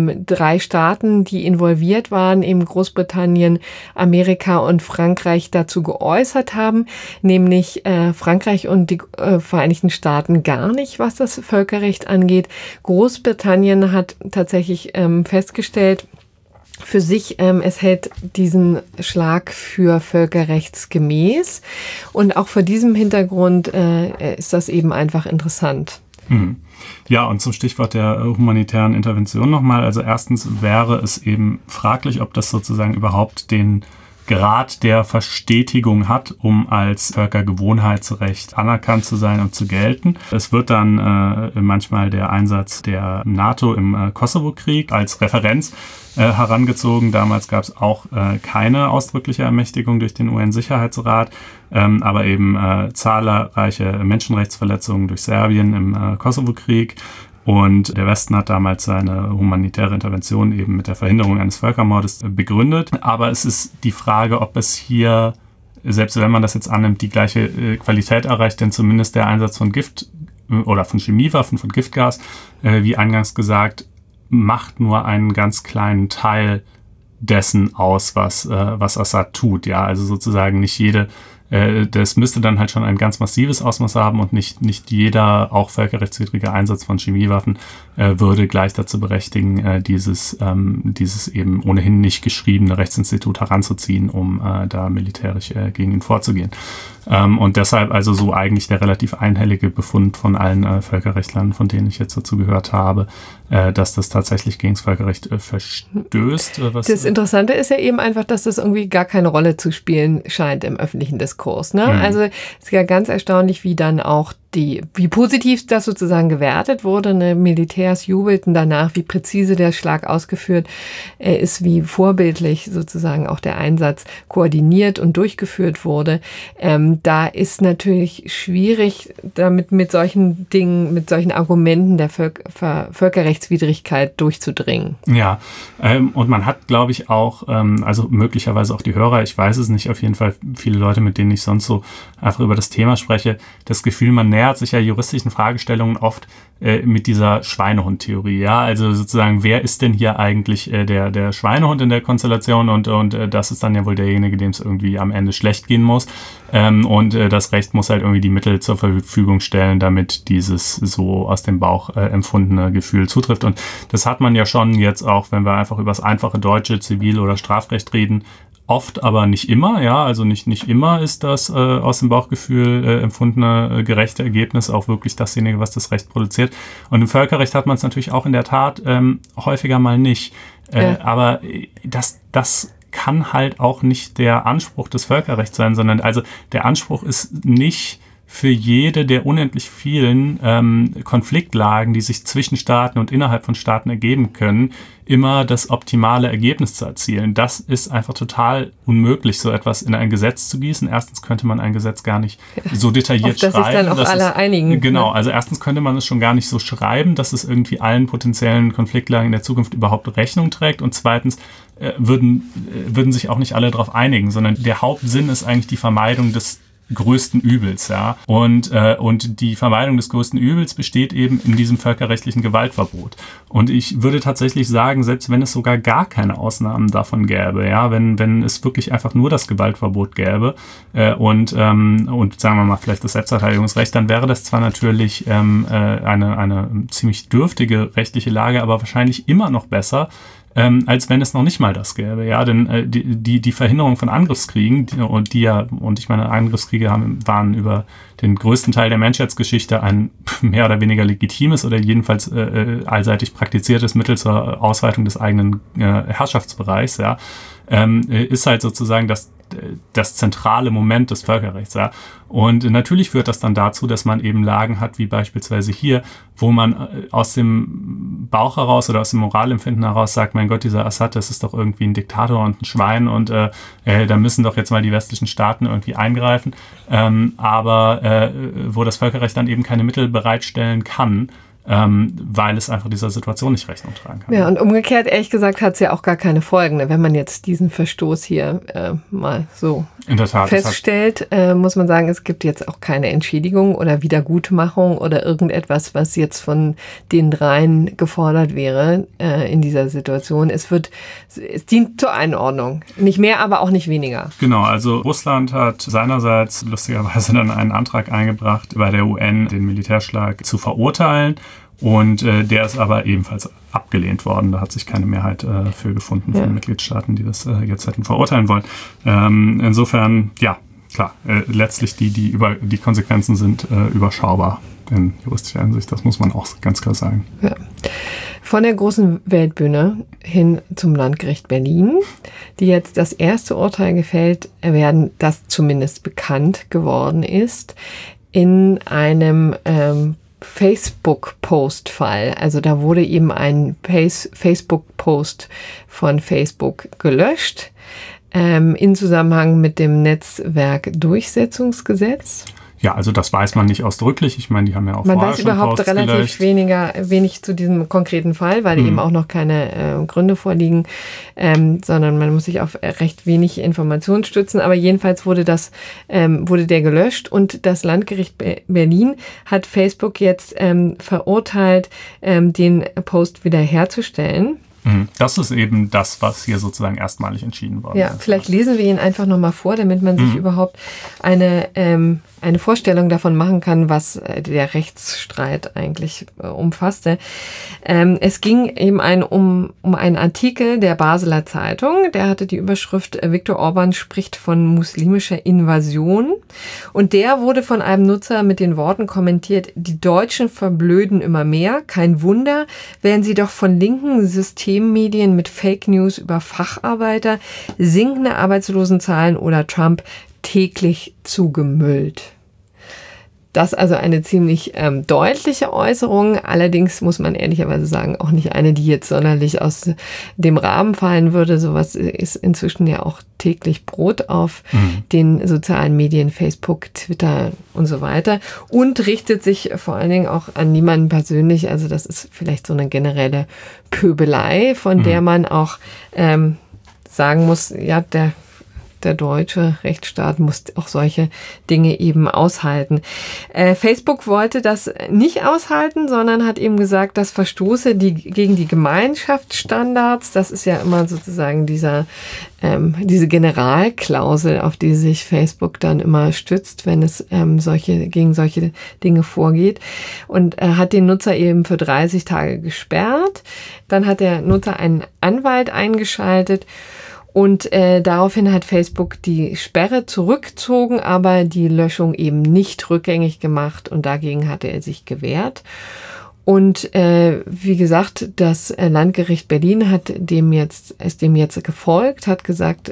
3 Staaten, die involviert waren, eben Großbritannien, Amerika und Frankreich, dazu geäußert haben. Nämlich Frankreich und die Vereinigten Staaten gar nicht, was das Völkerrecht angeht. Großbritannien hat tatsächlich festgestellt, für sich, es hält diesen Schlag für völkerrechtsgemäß, und auch vor diesem Hintergrund ist das eben einfach interessant. Ja, und zum Stichwort der humanitären Intervention nochmal. Also erstens wäre es eben fraglich, ob das sozusagen überhaupt den Grad der Verstetigung hat, um als Völkergewohnheitsrecht anerkannt zu sein und zu gelten. Es wird dann manchmal der Einsatz der NATO im Kosovo-Krieg als Referenz herangezogen. Damals gab es auch keine ausdrückliche Ermächtigung durch den UN-Sicherheitsrat, aber eben zahlreiche Menschenrechtsverletzungen durch Serbien im Kosovo-Krieg. Und der Westen hat damals seine humanitäre Intervention eben mit der Verhinderung eines Völkermordes begründet. Aber es ist die Frage, ob es hier, selbst wenn man das jetzt annimmt, die gleiche Qualität erreicht, denn zumindest der Einsatz von Gift oder von Chemiewaffen, von Giftgas, wie eingangs gesagt, macht nur einen ganz kleinen Teil dessen aus, was Assad tut. Ja, also sozusagen nicht jede, das müsste dann halt schon ein ganz massives Ausmaß haben, und nicht jeder, auch völkerrechtswidrige Einsatz von Chemiewaffen würde gleich dazu berechtigen, dieses eben ohnehin nicht geschriebene Rechtsinstitut heranzuziehen, um da militärisch gegen ihn vorzugehen. Und deshalb also so eigentlich der relativ einhellige Befund von allen Völkerrechtlern, von denen ich jetzt dazu gehört habe, dass das tatsächlich gegen das Völkerrecht verstößt. Das Interessante ist ja eben einfach, dass das irgendwie gar keine Rolle zu spielen scheint im öffentlichen Diskurs. Ne? Also es ist ja ganz erstaunlich, wie dann auch wie positiv das sozusagen gewertet wurde. Ne? Militärs jubelten danach, wie präzise der Schlag ausgeführt ist, wie vorbildlich sozusagen auch der Einsatz koordiniert und durchgeführt wurde. Da ist natürlich schwierig, damit mit solchen Dingen, mit solchen Argumenten der Völkerrechtswidrigkeit durchzudringen. Ja, und man hat, glaube ich, auch, also möglicherweise auch die Hörer, ich weiß es nicht, auf jeden Fall viele Leute, mit denen ich sonst so einfach über das Thema spreche, das Gefühl, man nähert sich ja juristischen Fragestellungen oft mit dieser Schweinehund-Theorie. Ja, also sozusagen, wer ist denn hier eigentlich der Schweinehund in der Konstellation und das ist dann ja wohl derjenige, dem es irgendwie am Ende schlecht gehen muss. Und das Recht muss halt irgendwie die Mittel zur Verfügung stellen, damit dieses so aus dem Bauch empfundene Gefühl zutrifft. Und das hat man ja schon jetzt auch, wenn wir einfach über das einfache deutsche Zivil- oder Strafrecht reden, oft, aber nicht immer, ja, also nicht immer ist das aus dem Bauchgefühl empfundene gerechte Ergebnis auch wirklich dasjenige, was das Recht produziert. Und im Völkerrecht hat man es natürlich auch in der Tat häufiger mal nicht. Aber das kann halt auch nicht der Anspruch des Völkerrechts sein, sondern also der Anspruch ist nicht für jede der unendlich vielen Konfliktlagen, die sich zwischen Staaten und innerhalb von Staaten ergeben können, immer das optimale Ergebnis zu erzielen. Das ist einfach total unmöglich, so etwas in ein Gesetz zu gießen. Erstens könnte man ein Gesetz gar nicht so detailliert schreiben. Dass sich dann auch alle einigen. Genau, also erstens könnte man es schon gar nicht so schreiben, dass es irgendwie allen potenziellen Konfliktlagen in der Zukunft überhaupt Rechnung trägt. Und zweitens würden sich auch nicht alle darauf einigen, sondern der Hauptsinn ist eigentlich die Vermeidung des größten Übels, ja. Und die Vermeidung des größten Übels besteht eben in diesem völkerrechtlichen Gewaltverbot. Und ich würde tatsächlich sagen, selbst wenn es sogar gar keine Ausnahmen davon gäbe, ja, wenn es wirklich einfach nur das Gewaltverbot gäbe und sagen wir mal vielleicht das Selbstverteidigungsrecht, dann wäre das zwar natürlich eine ziemlich dürftige rechtliche Lage, aber wahrscheinlich immer noch besser, als wenn es noch nicht mal das gäbe, ja, denn die Verhinderung von Angriffskriegen und ich meine, Angriffskriege waren über den größten Teil der Menschheitsgeschichte ein mehr oder weniger legitimes oder jedenfalls allseitig praktiziertes Mittel zur Ausweitung des eigenen Herrschaftsbereichs, ja, ist halt sozusagen das zentrale Moment des Völkerrechts, ja. Und natürlich führt das dann dazu, dass man eben Lagen hat, wie beispielsweise hier, wo man aus dem Bauch heraus oder aus dem Moralempfinden heraus sagt, mein Gott, dieser Assad, das ist doch irgendwie ein Diktator und ein Schwein und da müssen doch jetzt mal die westlichen Staaten irgendwie eingreifen, aber wo das Völkerrecht dann eben keine Mittel bereitstellen kann, weil es einfach dieser Situation nicht Rechnung tragen kann. Ja, und umgekehrt, ehrlich gesagt, hat es ja auch gar keine Folgen. Wenn man jetzt diesen Verstoß hier mal so in der Tat feststellt, muss man sagen, es gibt jetzt auch keine Entschädigung oder Wiedergutmachung oder irgendetwas, was jetzt von den dreien gefordert wäre in dieser Situation. Es dient zur Einordnung. Nicht mehr, aber auch nicht weniger. Genau, also Russland hat seinerseits lustigerweise dann einen Antrag eingebracht, bei der UN den Militärschlag zu verurteilen. Und der ist aber ebenfalls abgelehnt worden. Da hat sich keine Mehrheit für gefunden von den Mitgliedstaaten, die das jetzt hätten verurteilen wollen. Insofern, ja, klar, letztlich die Konsequenzen sind überschaubar in juristischer Hinsicht. Das muss man auch ganz klar sagen. Ja. Von der großen Weltbühne hin zum Landgericht Berlin, die jetzt das erste Urteil gefällt werden, das zumindest bekannt geworden ist, in einem Facebook-Post-Fall. Also da wurde eben ein Facebook-Post von Facebook gelöscht in Zusammenhang mit dem Netzwerkdurchsetzungsgesetz. Ja, also das weiß man nicht ausdrücklich. Ich meine, die haben ja auch man vorher weiß schon überhaupt Posts relativ wenig zu diesem konkreten Fall, weil eben auch noch keine Gründe vorliegen, sondern man muss sich auf recht wenig Informationen stützen. Aber jedenfalls wurde der gelöscht und das Landgericht Berlin hat Facebook jetzt verurteilt, den Post wiederherzustellen. Das ist eben das, was hier sozusagen erstmalig entschieden worden ist. Ja, vielleicht lesen wir ihn einfach nochmal vor, damit man sich überhaupt eine Vorstellung davon machen kann, was der Rechtsstreit eigentlich umfasste. Es ging eben um einen Artikel der Basler Zeitung, der hatte die Überschrift Viktor Orban spricht von muslimischer Invasion und der wurde von einem Nutzer mit den Worten kommentiert, die Deutschen verblöden immer mehr, kein Wunder, werden sie doch von linken Systemmedien mit Fake News über Facharbeiter, sinkende Arbeitslosenzahlen oder Trump täglich zugemüllt. Das also eine ziemlich deutliche Äußerung, allerdings muss man ehrlicherweise sagen, auch nicht eine, die jetzt sonderlich aus dem Rahmen fallen würde. Sowas ist inzwischen ja auch täglich Brot auf den sozialen Medien, Facebook, Twitter und so weiter und richtet sich vor allen Dingen auch an niemanden persönlich. Also das ist vielleicht so eine generelle Pöbelei, von der man auch sagen muss, ja, der deutsche Rechtsstaat muss auch solche Dinge eben aushalten. Facebook wollte das nicht aushalten, sondern hat eben gesagt, das verstoße gegen die Gemeinschaftsstandards. Das ist ja immer sozusagen diese Generalklausel, auf die sich Facebook dann immer stützt, wenn es gegen solche Dinge vorgeht. Und hat den Nutzer eben für 30 Tage gesperrt. Dann hat der Nutzer einen Anwalt eingeschaltet. Und daraufhin hat Facebook die Sperre zurückgezogen, aber die Löschung eben nicht rückgängig gemacht und dagegen hatte er sich gewehrt. Und wie gesagt, das Landgericht Berlin ist dem jetzt gefolgt, hat gesagt,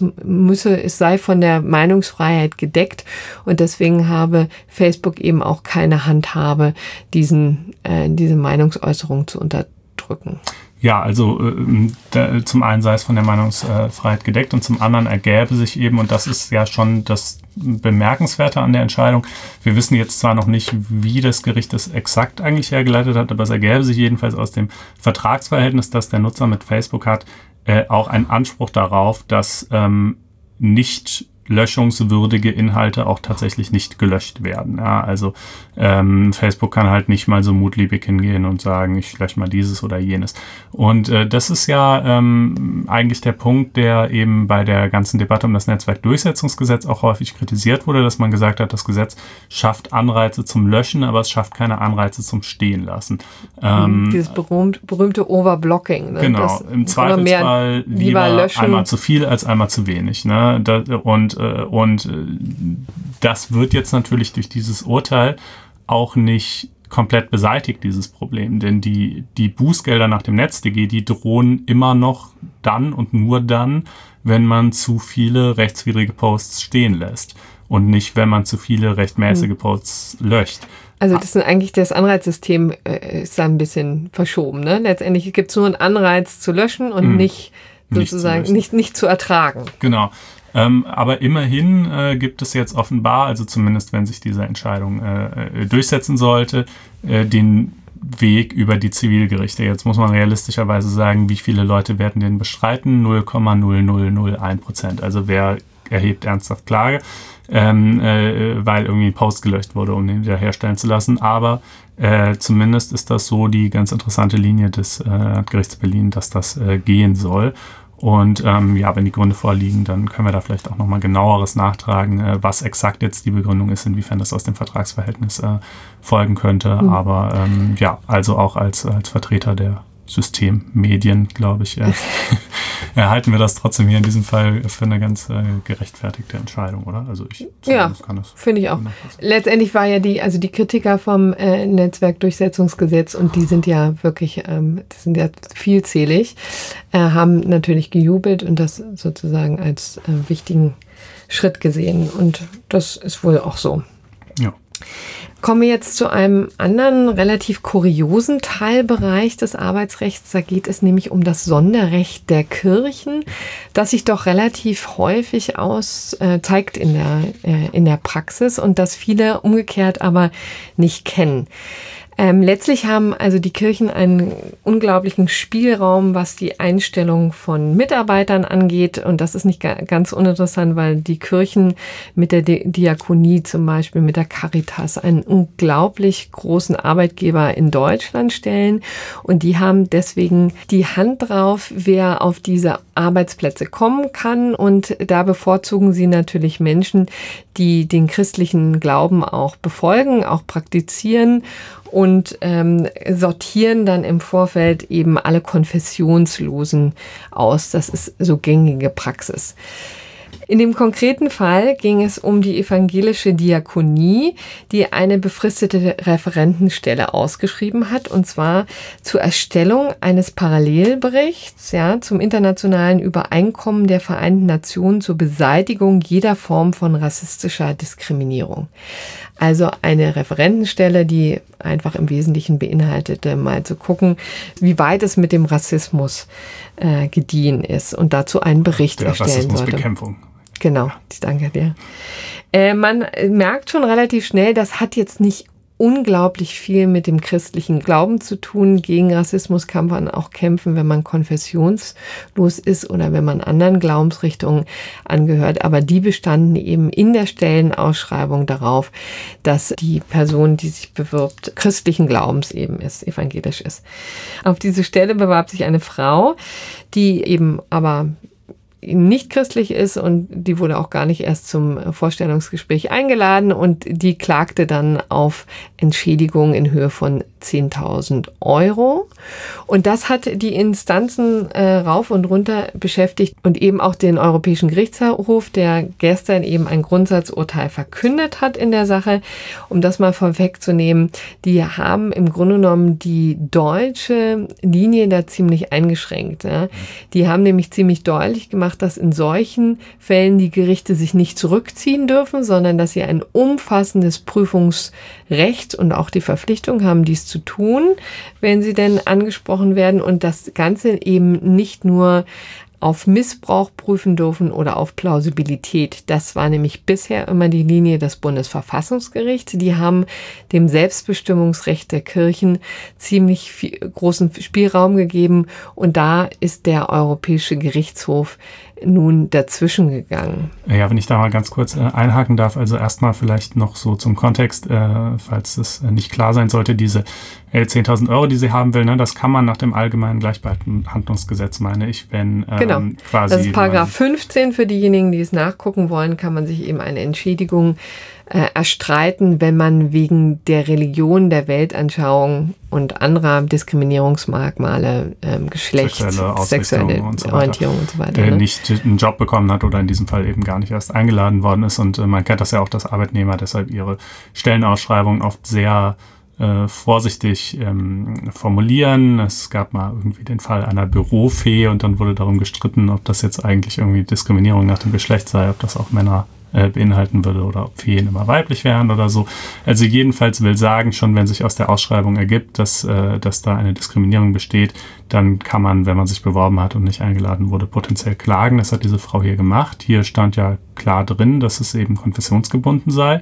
es sei von der Meinungsfreiheit gedeckt und deswegen habe Facebook eben auch keine Handhabe, diese Meinungsäußerung zu unterdrücken. Ja, also zum einen sei es von der Meinungsfreiheit gedeckt und zum anderen ergäbe sich eben, und das ist ja schon das Bemerkenswerte an der Entscheidung, wir wissen jetzt zwar noch nicht, wie das Gericht das exakt eigentlich hergeleitet hat, aber es ergäbe sich jedenfalls aus dem Vertragsverhältnis, das der Nutzer mit Facebook hat, auch ein Anspruch darauf, dass nicht löschungswürdige Inhalte auch tatsächlich nicht gelöscht werden. Ja, also Facebook kann halt nicht mal so mutliebig hingehen und sagen, ich lösche mal dieses oder jenes. Und das ist ja eigentlich der Punkt, der eben bei der ganzen Debatte um das Netzwerkdurchsetzungsgesetz auch häufig kritisiert wurde, dass man gesagt hat, das Gesetz schafft Anreize zum Löschen, aber es schafft keine Anreize zum Stehenlassen. Dieses berühmte Overblocking. Ne? Genau, im Zweifelsfall lieber löschen. Einmal zu viel als einmal zu wenig. Ne? Und das wird jetzt natürlich durch dieses Urteil auch nicht komplett beseitigt, dieses Problem. Denn die Bußgelder nach dem NetzDG, die drohen immer noch dann und nur dann, wenn man zu viele rechtswidrige Posts stehen lässt. Und nicht, wenn man zu viele rechtmäßige Posts löscht. Also das Anreizsystem ist da ein bisschen verschoben. Ne? Letztendlich gibt es nur einen Anreiz zu löschen und nicht sozusagen nicht zu ertragen. Genau. Aber immerhin gibt es jetzt offenbar, also zumindest wenn sich diese Entscheidung durchsetzen sollte, den Weg über die Zivilgerichte. Jetzt muss man realistischerweise sagen, wie viele Leute werden den bestreiten? 0,0001%. Also wer erhebt ernsthaft Klage, weil irgendwie ein Post gelöscht wurde, um den wiederherstellen zu lassen. Aber zumindest ist das so die ganz interessante Linie des Gerichts Berlin, dass das gehen soll. Und wenn die Gründe vorliegen, dann können wir da vielleicht auch nochmal genaueres nachtragen, was exakt jetzt die Begründung ist, inwiefern das aus dem Vertragsverhältnis folgen könnte. Aber also auch als Vertreter der Systemmedien, glaube ich, halten wir das trotzdem hier in diesem Fall für eine ganz gerechtfertigte Entscheidung, oder? Also kann das. Finde ich auch. Letztendlich war ja die Kritiker vom Netzwerkdurchsetzungsgesetz, und die sind ja wirklich, das sind ja vielzählig, haben natürlich gejubelt und das sozusagen als wichtigen Schritt gesehen. Und das ist wohl auch so. Ja. Kommen wir jetzt zu einem anderen relativ kuriosen Teilbereich des Arbeitsrechts. Da geht es nämlich um das Sonderrecht der Kirchen, das sich doch relativ häufig zeigt in der Praxis und das viele umgekehrt aber nicht kennen. Letztlich haben also die Kirchen einen unglaublichen Spielraum, was die Einstellung von Mitarbeitern angeht. Und das ist nicht ganz uninteressant, weil die Kirchen mit der Diakonie zum Beispiel, mit der Caritas, einen unglaublich großen Arbeitgeber in Deutschland stellen. Und die haben deswegen die Hand drauf, wer auf diese Arbeitsplätze kommen kann. Und da bevorzugen sie natürlich Menschen, die den christlichen Glauben auch befolgen, auch praktizieren und sortieren dann im Vorfeld eben alle Konfessionslosen aus. Das ist so gängige Praxis. In dem konkreten Fall ging es um die evangelische Diakonie, die eine befristete Referentenstelle ausgeschrieben hat, und zwar zur Erstellung eines Parallelberichts, zum internationalen Übereinkommen der Vereinten Nationen zur Beseitigung jeder Form von rassistischer Diskriminierung. Also eine Referentenstelle, die einfach im Wesentlichen beinhaltete, mal zu gucken, wie weit es mit dem Rassismus gediehen ist und dazu einen Bericht erstellen sollte. Rassismusbekämpfung. Genau, ich danke dir. Man merkt schon relativ schnell, das hat jetzt nicht unglaublich viel mit dem christlichen Glauben zu tun. Gegen Rassismus kann man auch kämpfen, wenn man konfessionslos ist oder wenn man anderen Glaubensrichtungen angehört. Aber die bestanden eben in der Stellenausschreibung darauf, dass die Person, die sich bewirbt, christlichen Glaubens eben ist, evangelisch ist. Auf diese Stelle bewarb sich eine Frau, die eben aber nicht christlich ist, und die wurde auch gar nicht erst zum Vorstellungsgespräch eingeladen, und die klagte dann auf Entschädigung in Höhe von 10.000 Euro. Und das hat die Instanzen rauf und runter beschäftigt und eben auch den Europäischen Gerichtshof, der gestern eben ein Grundsatzurteil verkündet hat in der Sache. Um das mal vorwegzunehmen, die haben im Grunde genommen die deutsche Linie da ziemlich eingeschränkt. Ja. Die haben nämlich ziemlich deutlich gemacht, dass in solchen Fällen die Gerichte sich nicht zurückziehen dürfen, sondern dass sie ein umfassendes Prüfungsrecht und auch die Verpflichtung haben, dies zu tun, wenn sie denn angesprochen werden, und das Ganze eben nicht nur auf Missbrauch prüfen dürfen oder auf Plausibilität. Das war nämlich bisher immer die Linie des Bundesverfassungsgerichts. Die haben dem Selbstbestimmungsrecht der Kirchen ziemlich großen Spielraum gegeben, und da ist der Europäische Gerichtshof nun dazwischen gegangen. Ja, wenn ich da mal ganz kurz einhaken darf, also erstmal vielleicht noch so zum Kontext, falls es nicht klar sein sollte, diese 10.000 Euro, die sie haben will, ne, das kann man nach dem allgemeinen Gleichbehandlungsgesetz, meine ich, wenn genau. Quasi... Das ist Paragraph 15, für diejenigen, die es nachgucken wollen, kann man sich eben eine Entschädigung erstreiten, wenn man wegen der Religion, der Weltanschauung und anderer Diskriminierungsmerkmale, Geschlecht, sexuelle und so Orientierung und so weiter, nicht einen Job bekommen hat oder in diesem Fall eben gar nicht erst eingeladen worden ist. Und man kennt das ja auch, dass Arbeitnehmer deshalb ihre Stellenausschreibungen oft sehr vorsichtig formulieren. Es gab mal irgendwie den Fall einer Bürofee, und dann wurde darum gestritten, ob das jetzt eigentlich irgendwie Diskriminierung nach dem Geschlecht sei, ob das auch Männer beinhalten würde oder ob Feen immer weiblich wären oder so. Also jedenfalls will sagen, schon wenn sich aus der Ausschreibung ergibt, dass da eine Diskriminierung besteht, dann kann man, wenn man sich beworben hat und nicht eingeladen wurde, potenziell klagen. Das hat diese Frau hier gemacht. Hier stand ja klar drin, dass es eben konfessionsgebunden sei.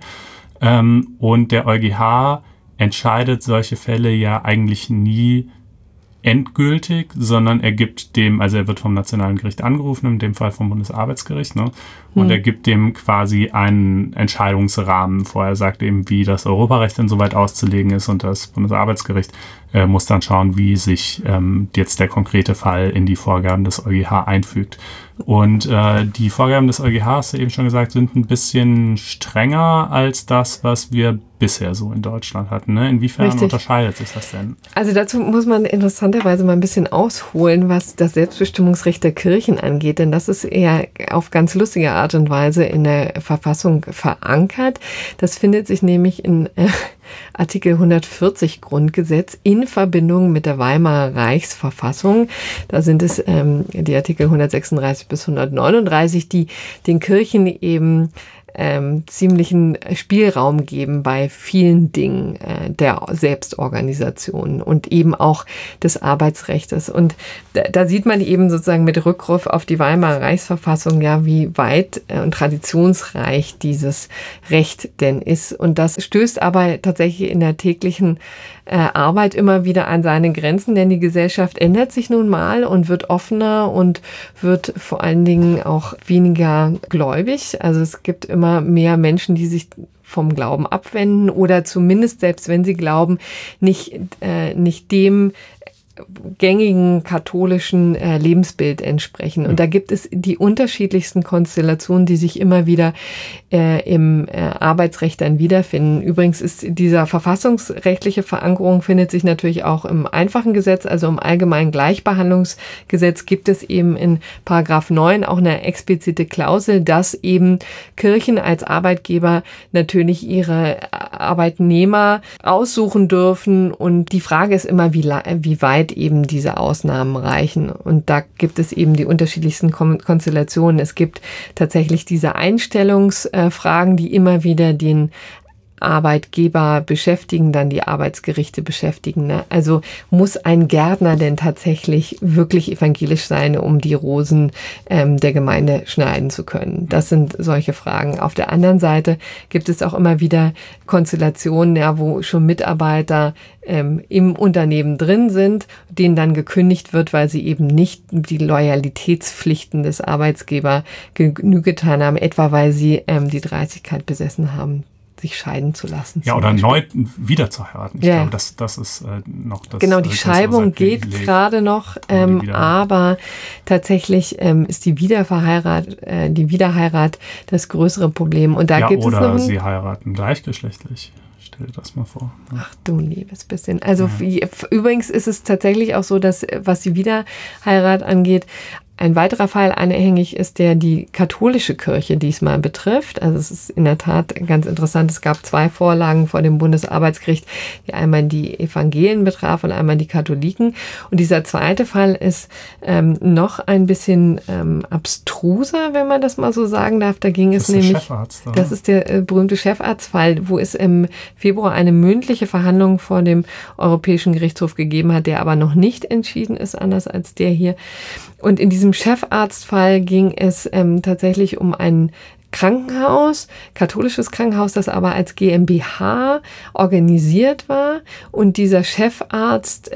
Und der EuGH entscheidet solche Fälle ja eigentlich nie endgültig, sondern er gibt dem, also er wird vom Nationalen Gericht angerufen, in dem Fall vom Bundesarbeitsgericht, ne? Und er gibt dem quasi einen Entscheidungsrahmen vor. Er sagt eben, wie das Europarecht insoweit auszulegen ist, und das Bundesarbeitsgericht muss dann schauen, wie sich jetzt der konkrete Fall in die Vorgaben des EuGH einfügt. Und die Vorgaben des EuGH, hast du eben schon gesagt, sind ein bisschen strenger als das, was wir bisher so in Deutschland hatten. Ne? Inwiefern unterscheidet sich das denn? Also dazu muss man interessanterweise mal ein bisschen ausholen, was das Selbstbestimmungsrecht der Kirchen angeht, denn das ist eher auf ganz lustige Art und Weise in der Verfassung verankert. Das findet sich nämlich in Artikel 140 Grundgesetz in Verbindung mit der Weimarer Reichsverfassung. Da sind es die Artikel 136 bis 139, die den Kirchen eben ziemlichen Spielraum geben bei vielen Dingen der Selbstorganisation und eben auch des Arbeitsrechts. Und da sieht man eben sozusagen mit Rückgriff auf die Weimarer Reichsverfassung, ja, wie weit und traditionsreich dieses Recht denn ist. Und das stößt aber tatsächlich in der täglichen Arbeit immer wieder an seine Grenzen, denn die Gesellschaft ändert sich nun mal und wird offener und wird vor allen Dingen auch weniger gläubig. Also es gibt immer mehr Menschen, die sich vom Glauben abwenden oder zumindest, selbst wenn sie glauben, nicht dem gängigen katholischen Lebensbild entsprechen. Und da gibt es die unterschiedlichsten Konstellationen, die sich immer wieder im Arbeitsrecht dann wiederfinden. Übrigens ist dieser verfassungsrechtliche Verankerung findet sich natürlich auch im einfachen Gesetz, also im allgemeinen Gleichbehandlungsgesetz gibt es eben in Paragraph 9 auch eine explizite Klausel, dass eben Kirchen als Arbeitgeber natürlich ihre Arbeitnehmer aussuchen dürfen. Und die Frage ist immer, wie weit eben diese Ausnahmen reichen. Und da gibt es eben die unterschiedlichsten Konstellationen. Es gibt tatsächlich diese Einstellungsfragen, die immer wieder den Arbeitgeber beschäftigen, dann die Arbeitsgerichte beschäftigen. Ne? Also muss ein Gärtner denn tatsächlich wirklich evangelisch sein, um die Rosen der Gemeinde schneiden zu können? Das sind solche Fragen. Auf der anderen Seite gibt es auch immer wieder Konstellationen, ja, wo schon Mitarbeiter im Unternehmen drin sind, denen dann gekündigt wird, weil sie eben nicht die Loyalitätspflichten des Arbeitgebers Genüge getan haben, etwa weil sie die Dreistigkeit besessen haben, sich scheiden zu lassen. Ja, oder neu wieder zu heiraten. Ich glaube, das ist noch das. Genau, die Scheidung geht gerade noch, aber tatsächlich ist die Wiederheirat das größere Problem. Und da gibt es noch oder sie heiraten gleichgeschlechtlich. Stell dir das mal vor. Ach du liebes bisschen. Also übrigens ist es tatsächlich auch so, dass was die Wiederheirat angeht, ein weiterer Fall anhängig ist, der die katholische Kirche diesmal betrifft. Also es ist in der Tat ganz interessant. Es gab 2 Vorlagen vor dem Bundesarbeitsgericht, die einmal die Evangelien betraf und einmal die Katholiken. Und dieser zweite Fall ist noch ein bisschen abstruser, wenn man das mal so sagen darf. Da ging es nämlich, Chefarzt, das ist der berühmte Chefarztfall, wo es im Februar eine mündliche Verhandlung vor dem Europäischen Gerichtshof gegeben hat, der aber noch nicht entschieden ist, anders als der hier. Und in diesem Chefarztfall ging es tatsächlich um ein Krankenhaus, katholisches Krankenhaus, das aber als GmbH organisiert war. Und dieser Chefarzt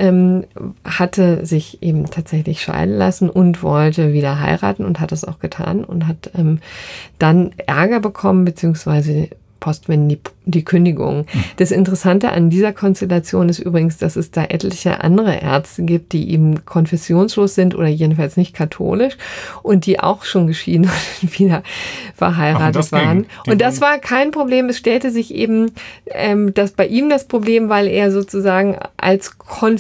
hatte sich eben tatsächlich scheiden lassen und wollte wieder heiraten und hat das auch getan und hat dann Ärger bekommen, beziehungsweise postwendend die Kündigung. Das Interessante an dieser Konstellation ist übrigens, dass es da etliche andere Ärzte gibt, die eben konfessionslos sind oder jedenfalls nicht katholisch und die auch schon geschieden und wieder verheiratet waren. Und das war kein Problem. Es stellte sich eben das bei ihm das Problem, weil er sozusagen als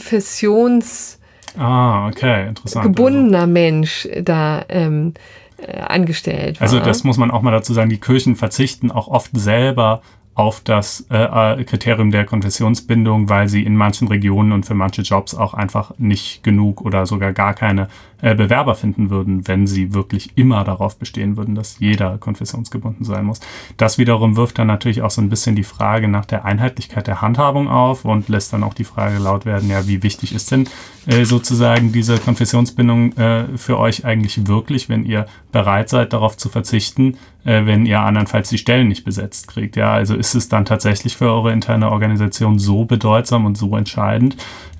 gebundener Mensch da angestellt war. Also das muss man auch mal dazu sagen, die Kirchen verzichten auch oft selber auf das Kriterium der Konfessionsbindung, weil sie in manchen Regionen und für manche Jobs auch einfach nicht genug oder sogar gar keine Bewerber finden würden, wenn sie wirklich immer darauf bestehen würden, dass jeder konfessionsgebunden sein muss. Das wiederum wirft dann natürlich auch so ein bisschen die Frage nach der Einheitlichkeit der Handhabung auf und lässt dann auch die Frage laut werden, ja, wie wichtig ist denn sozusagen diese Konfessionsbindung für euch eigentlich wirklich, wenn ihr bereit seid, darauf zu verzichten, wenn ihr andernfalls die Stellen nicht besetzt kriegt. Ja, also ist es dann tatsächlich für eure interne Organisation so bedeutsam und so entscheidend?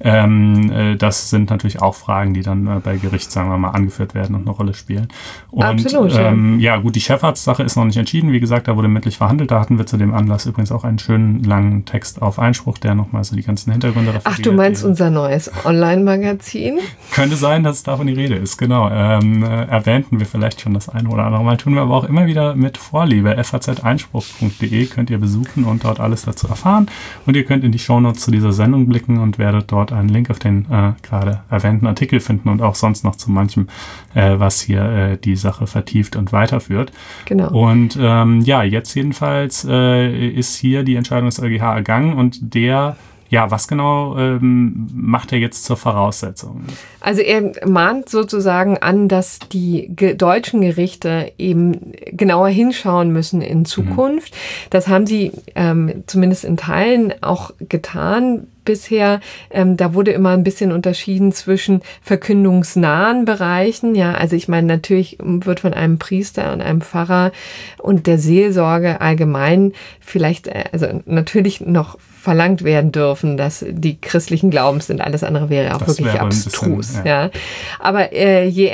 Das sind natürlich auch Fragen, die dann bei Gericht, sagen wir mal, angeführt werden und eine Rolle spielen. Und, absolut, ja gut, die Chefarztsache ist noch nicht entschieden. Wie gesagt, da wurde mündlich verhandelt. Da hatten wir zu dem Anlass übrigens auch einen schönen langen Text auf Einspruch, der nochmal so die ganzen Hintergründe referiert. Ach, du meinst unser neues Online-Magazin? Könnte sein, dass davon die Rede ist, genau. Erwähnten wir vielleicht schon das eine oder andere Mal. Tun wir aber auch immer wieder mit Vorliebe. faz-einspruch.de könnt ihr besuchen und dort alles dazu erfahren. Und ihr könnt in die Shownotes zu dieser Sendung blicken und werdet dort einen Link auf den gerade erwähnten Artikel finden und auch sonst noch zu manchem, was hier die Sache vertieft und weiterführt. Genau. Und ja, jetzt jedenfalls ist hier die Entscheidung des EuGH ergangen und was genau macht er jetzt zur Voraussetzung? Also er mahnt sozusagen an, dass die deutschen Gerichte eben genauer hinschauen müssen in Zukunft. Das haben sie zumindest in Teilen auch getan bisher. Da wurde immer ein bisschen unterschieden zwischen verkündungsnahen Bereichen. Ja, also ich meine, natürlich wird von einem Priester und einem Pfarrer und der Seelsorge allgemein vielleicht, also natürlich noch verlangt werden dürfen, dass die christlichen Glaubens sind. Alles andere wäre auch wirklich abstrus. Bisschen, ja. Aber je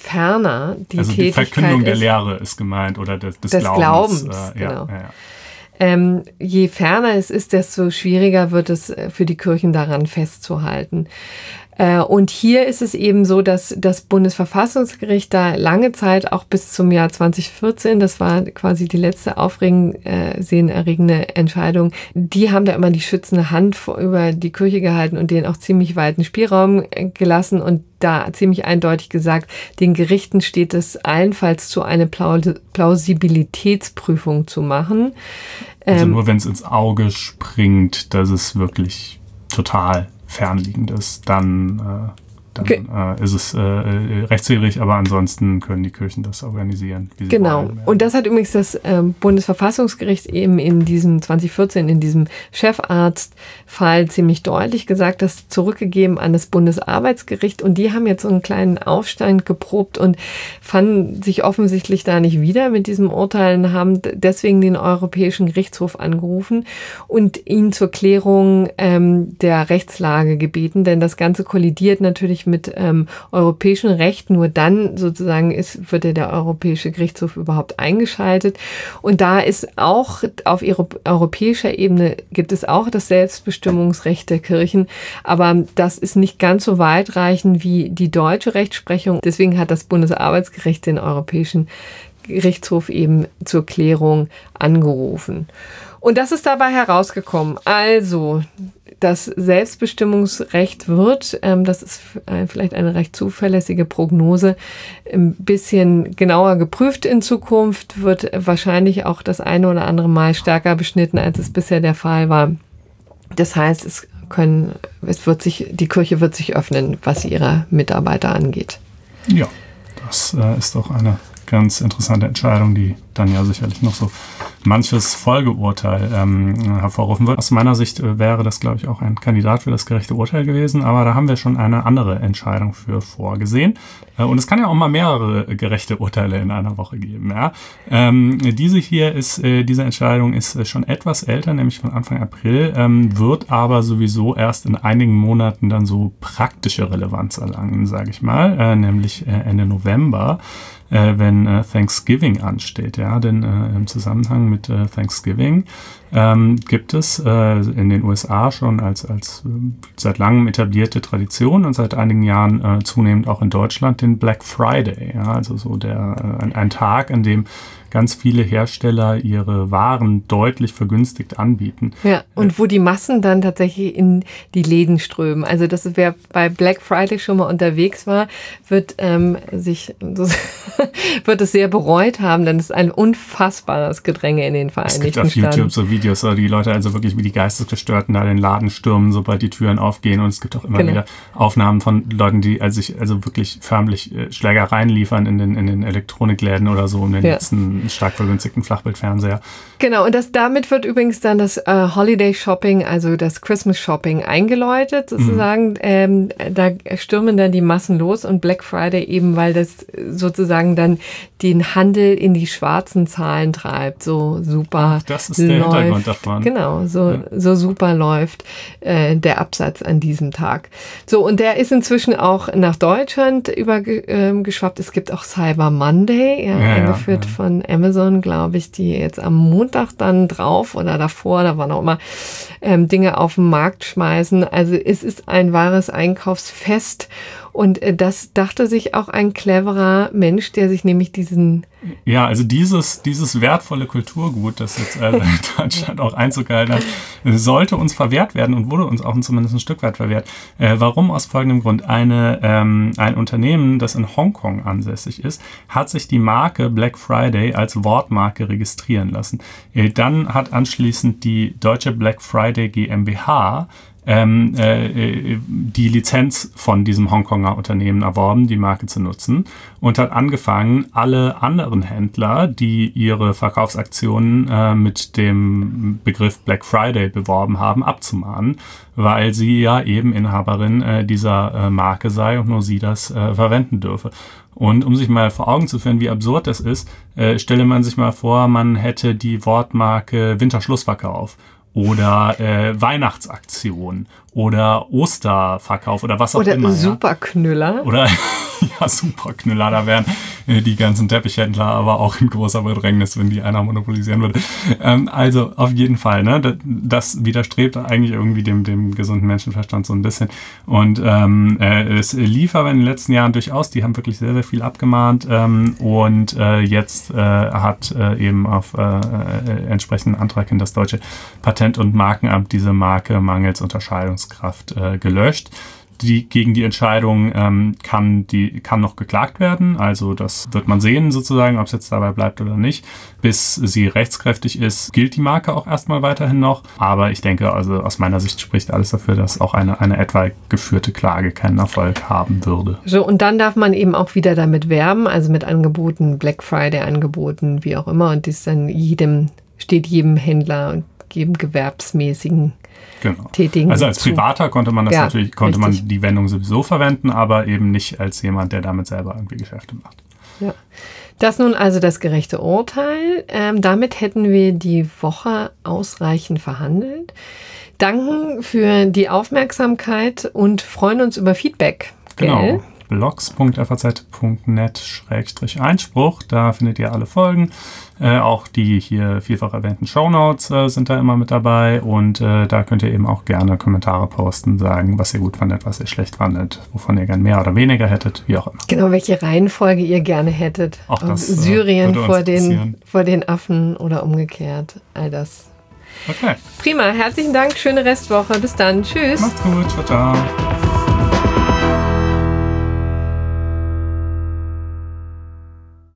verkündungsferner die also Tätigkeit die Verkündung ist, der Lehre ist gemeint oder des Glaubens. Genau. Ja. je ferner es ist, desto schwieriger wird es für die Kirchen daran festzuhalten. Und hier ist es eben so, dass das Bundesverfassungsgericht da lange Zeit, auch bis zum Jahr 2014, das war quasi die letzte aufsehenerregende Entscheidung, die haben da immer die schützende Hand über die Kirche gehalten und denen auch ziemlich weiten Spielraum gelassen und da ziemlich eindeutig gesagt, den Gerichten steht es allenfalls zu, eine Plausibilitätsprüfung zu machen. Also nur wenn es ins Auge springt, dass es wirklich total fernliegend ist, dann ist es rechtswidrig, aber ansonsten können die Kirchen das organisieren, wie sie wollen. Und das hat übrigens das Bundesverfassungsgericht eben in diesem 2014, in diesem Chefarztfall ziemlich deutlich gesagt, das zurückgegeben an das Bundesarbeitsgericht und die haben jetzt so einen kleinen Aufstand geprobt und fanden sich offensichtlich da nicht wieder mit diesem Urteil und haben deswegen den Europäischen Gerichtshof angerufen und ihn zur Klärung der Rechtslage gebeten, denn das Ganze kollidiert natürlich mit europäischem Recht. Nur dann sozusagen wird der Europäische Gerichtshof überhaupt eingeschaltet. Und da ist auch auf europäischer Ebene gibt es auch das Selbstbestimmungsrecht der Kirchen. Aber das ist nicht ganz so weitreichend wie die deutsche Rechtsprechung. Deswegen hat das Bundesarbeitsgericht den Europäischen Gerichtshof eben zur Klärung angerufen. Und das ist dabei herausgekommen. Also, das Selbstbestimmungsrecht wird, das ist vielleicht eine recht zuverlässige Prognose, ein bisschen genauer geprüft in Zukunft, wird wahrscheinlich auch das eine oder andere Mal stärker beschnitten, als es bisher der Fall war. Das heißt, die Kirche wird sich öffnen, was ihre Mitarbeiter angeht. Ja, das ist doch eine ganz interessante Entscheidung, die dann ja sicherlich noch so manches Folgeurteil hervorrufen wird. Aus meiner Sicht wäre das, glaube ich, auch ein Kandidat für das gerechte Urteil gewesen, aber da haben wir schon eine andere Entscheidung für vorgesehen. Und es kann ja auch mal mehrere gerechte Urteile in einer Woche geben. Ja? Diese Entscheidung ist schon etwas älter, nämlich von Anfang April, wird aber sowieso erst in einigen Monaten dann so praktische Relevanz erlangen, sage ich mal, nämlich Ende November, wenn Thanksgiving ansteht. Ja? Denn im Zusammenhang mit Thanksgiving gibt es in den USA schon als seit langem etablierte Tradition und seit einigen Jahren zunehmend auch in Deutschland den Black Friday. Ja? Also so ein Tag, an dem ganz viele Hersteller ihre Waren deutlich vergünstigt anbieten. Ja, und wo die Massen dann tatsächlich in die Läden strömen. Also wer bei Black Friday schon mal unterwegs war, wird es sehr bereut haben, denn es ist ein unfassbares Gedränge in den Vereinigten Staaten. Es gibt auf YouTube so Videos, wo die Leute also wirklich wie die Geistesgestörten da den Laden stürmen, sobald die Türen aufgehen. Und es gibt auch immer wieder Aufnahmen von Leuten, die sich wirklich förmlich Schlägereien liefern in den Elektronikläden oder so, um den letzten stark vergünstigten Flachbildfernseher. Genau, und damit wird übrigens dann das Holiday Shopping, also das Christmas Shopping eingeläutet sozusagen. Da stürmen dann die Massen los und Black Friday eben, weil das sozusagen dann den Handel in die schwarzen Zahlen treibt. So super das ist der Hintergrund davon. Genau, so super läuft der Absatz an diesem Tag. So, und der ist inzwischen auch nach Deutschland übergeschwappt. Es gibt auch Cyber Monday, eingeführt von Amazon, glaube ich, die jetzt am Montag dann drauf oder davor, da waren auch immer Dinge auf den Markt schmeißen. Also es ist ein wahres Einkaufsfest und das dachte sich auch ein cleverer Mensch, der sich nämlich diesen... Ja, also dieses wertvolle Kulturgut, das jetzt in Deutschland auch Einzug gehalten hat, sollte uns verwehrt werden und wurde uns auch zumindest ein Stück weit verwehrt. Warum? Aus folgendem Grund. Ein Unternehmen, das in Hongkong ansässig ist, hat sich die Marke Black Friday als Wortmarke registrieren lassen. Dann hat anschließend die deutsche Black Friday GmbH die Lizenz von diesem Hongkonger Unternehmen erworben, die Marke zu nutzen und hat angefangen, alle anderen Händler, die ihre Verkaufsaktionen mit dem Begriff Black Friday beworben haben, abzumahnen, weil sie ja eben Inhaberin dieser Marke sei und nur sie das verwenden dürfe. Und um sich mal vor Augen zu führen, wie absurd das ist, stelle man sich mal vor, man hätte die Wortmarke Winterschlussverkauf oder Weihnachtsaktion oder Osterverkauf oder was auch immer. Oder Superknüller. Oder Ja, super Knüller. Da wären die ganzen Teppichhändler aber auch in großer Bedrängnis, wenn die einer monopolisieren würde. Also auf jeden Fall, ne? Das widerstrebt eigentlich irgendwie dem gesunden Menschenverstand so ein bisschen. Und es lief aber in den letzten Jahren durchaus. Die haben wirklich sehr, sehr viel abgemahnt. Und jetzt hat eben auf entsprechenden Antrag hin das deutsche Patent- und Markenamt diese Marke mangels Unterscheidungskraft gelöscht. Gegen die Entscheidung kann noch geklagt werden. Also das wird man sehen sozusagen, ob es jetzt dabei bleibt oder nicht. Bis sie rechtskräftig ist, gilt die Marke auch erstmal weiterhin noch. Aber ich denke, also aus meiner Sicht spricht alles dafür, dass auch eine etwa geführte Klage keinen Erfolg haben würde. So, und dann darf man eben auch wieder damit werben, also mit Angeboten, Black Friday Angeboten, wie auch immer. Und das dann steht jedem Händler und jedem gewerbsmäßigen Tätigen. Also als Privater konnte man das richtig. Man die Wendung sowieso verwenden, aber eben nicht als jemand, der damit selber irgendwie Geschäfte macht. Ja. Das nun also das gerechte Urteil. Damit hätten wir die Woche ausreichend verhandelt. Danken für die Aufmerksamkeit und freuen uns über Feedback. Genau. blogs.faz.net/Einspruch. Da findet ihr alle Folgen. Auch die hier vielfach erwähnten Shownotes sind da immer mit dabei. Und da könnt ihr eben auch gerne Kommentare posten, sagen, was ihr gut fandet, was ihr schlecht fandet, wovon ihr gern mehr oder weniger hättet, wie auch immer. Genau, welche Reihenfolge ihr gerne hättet. Auch das Syrien vor den Affen oder umgekehrt. All das. Okay. Prima, herzlichen Dank, schöne Restwoche. Bis dann. Tschüss. Macht's gut. Ciao, ciao.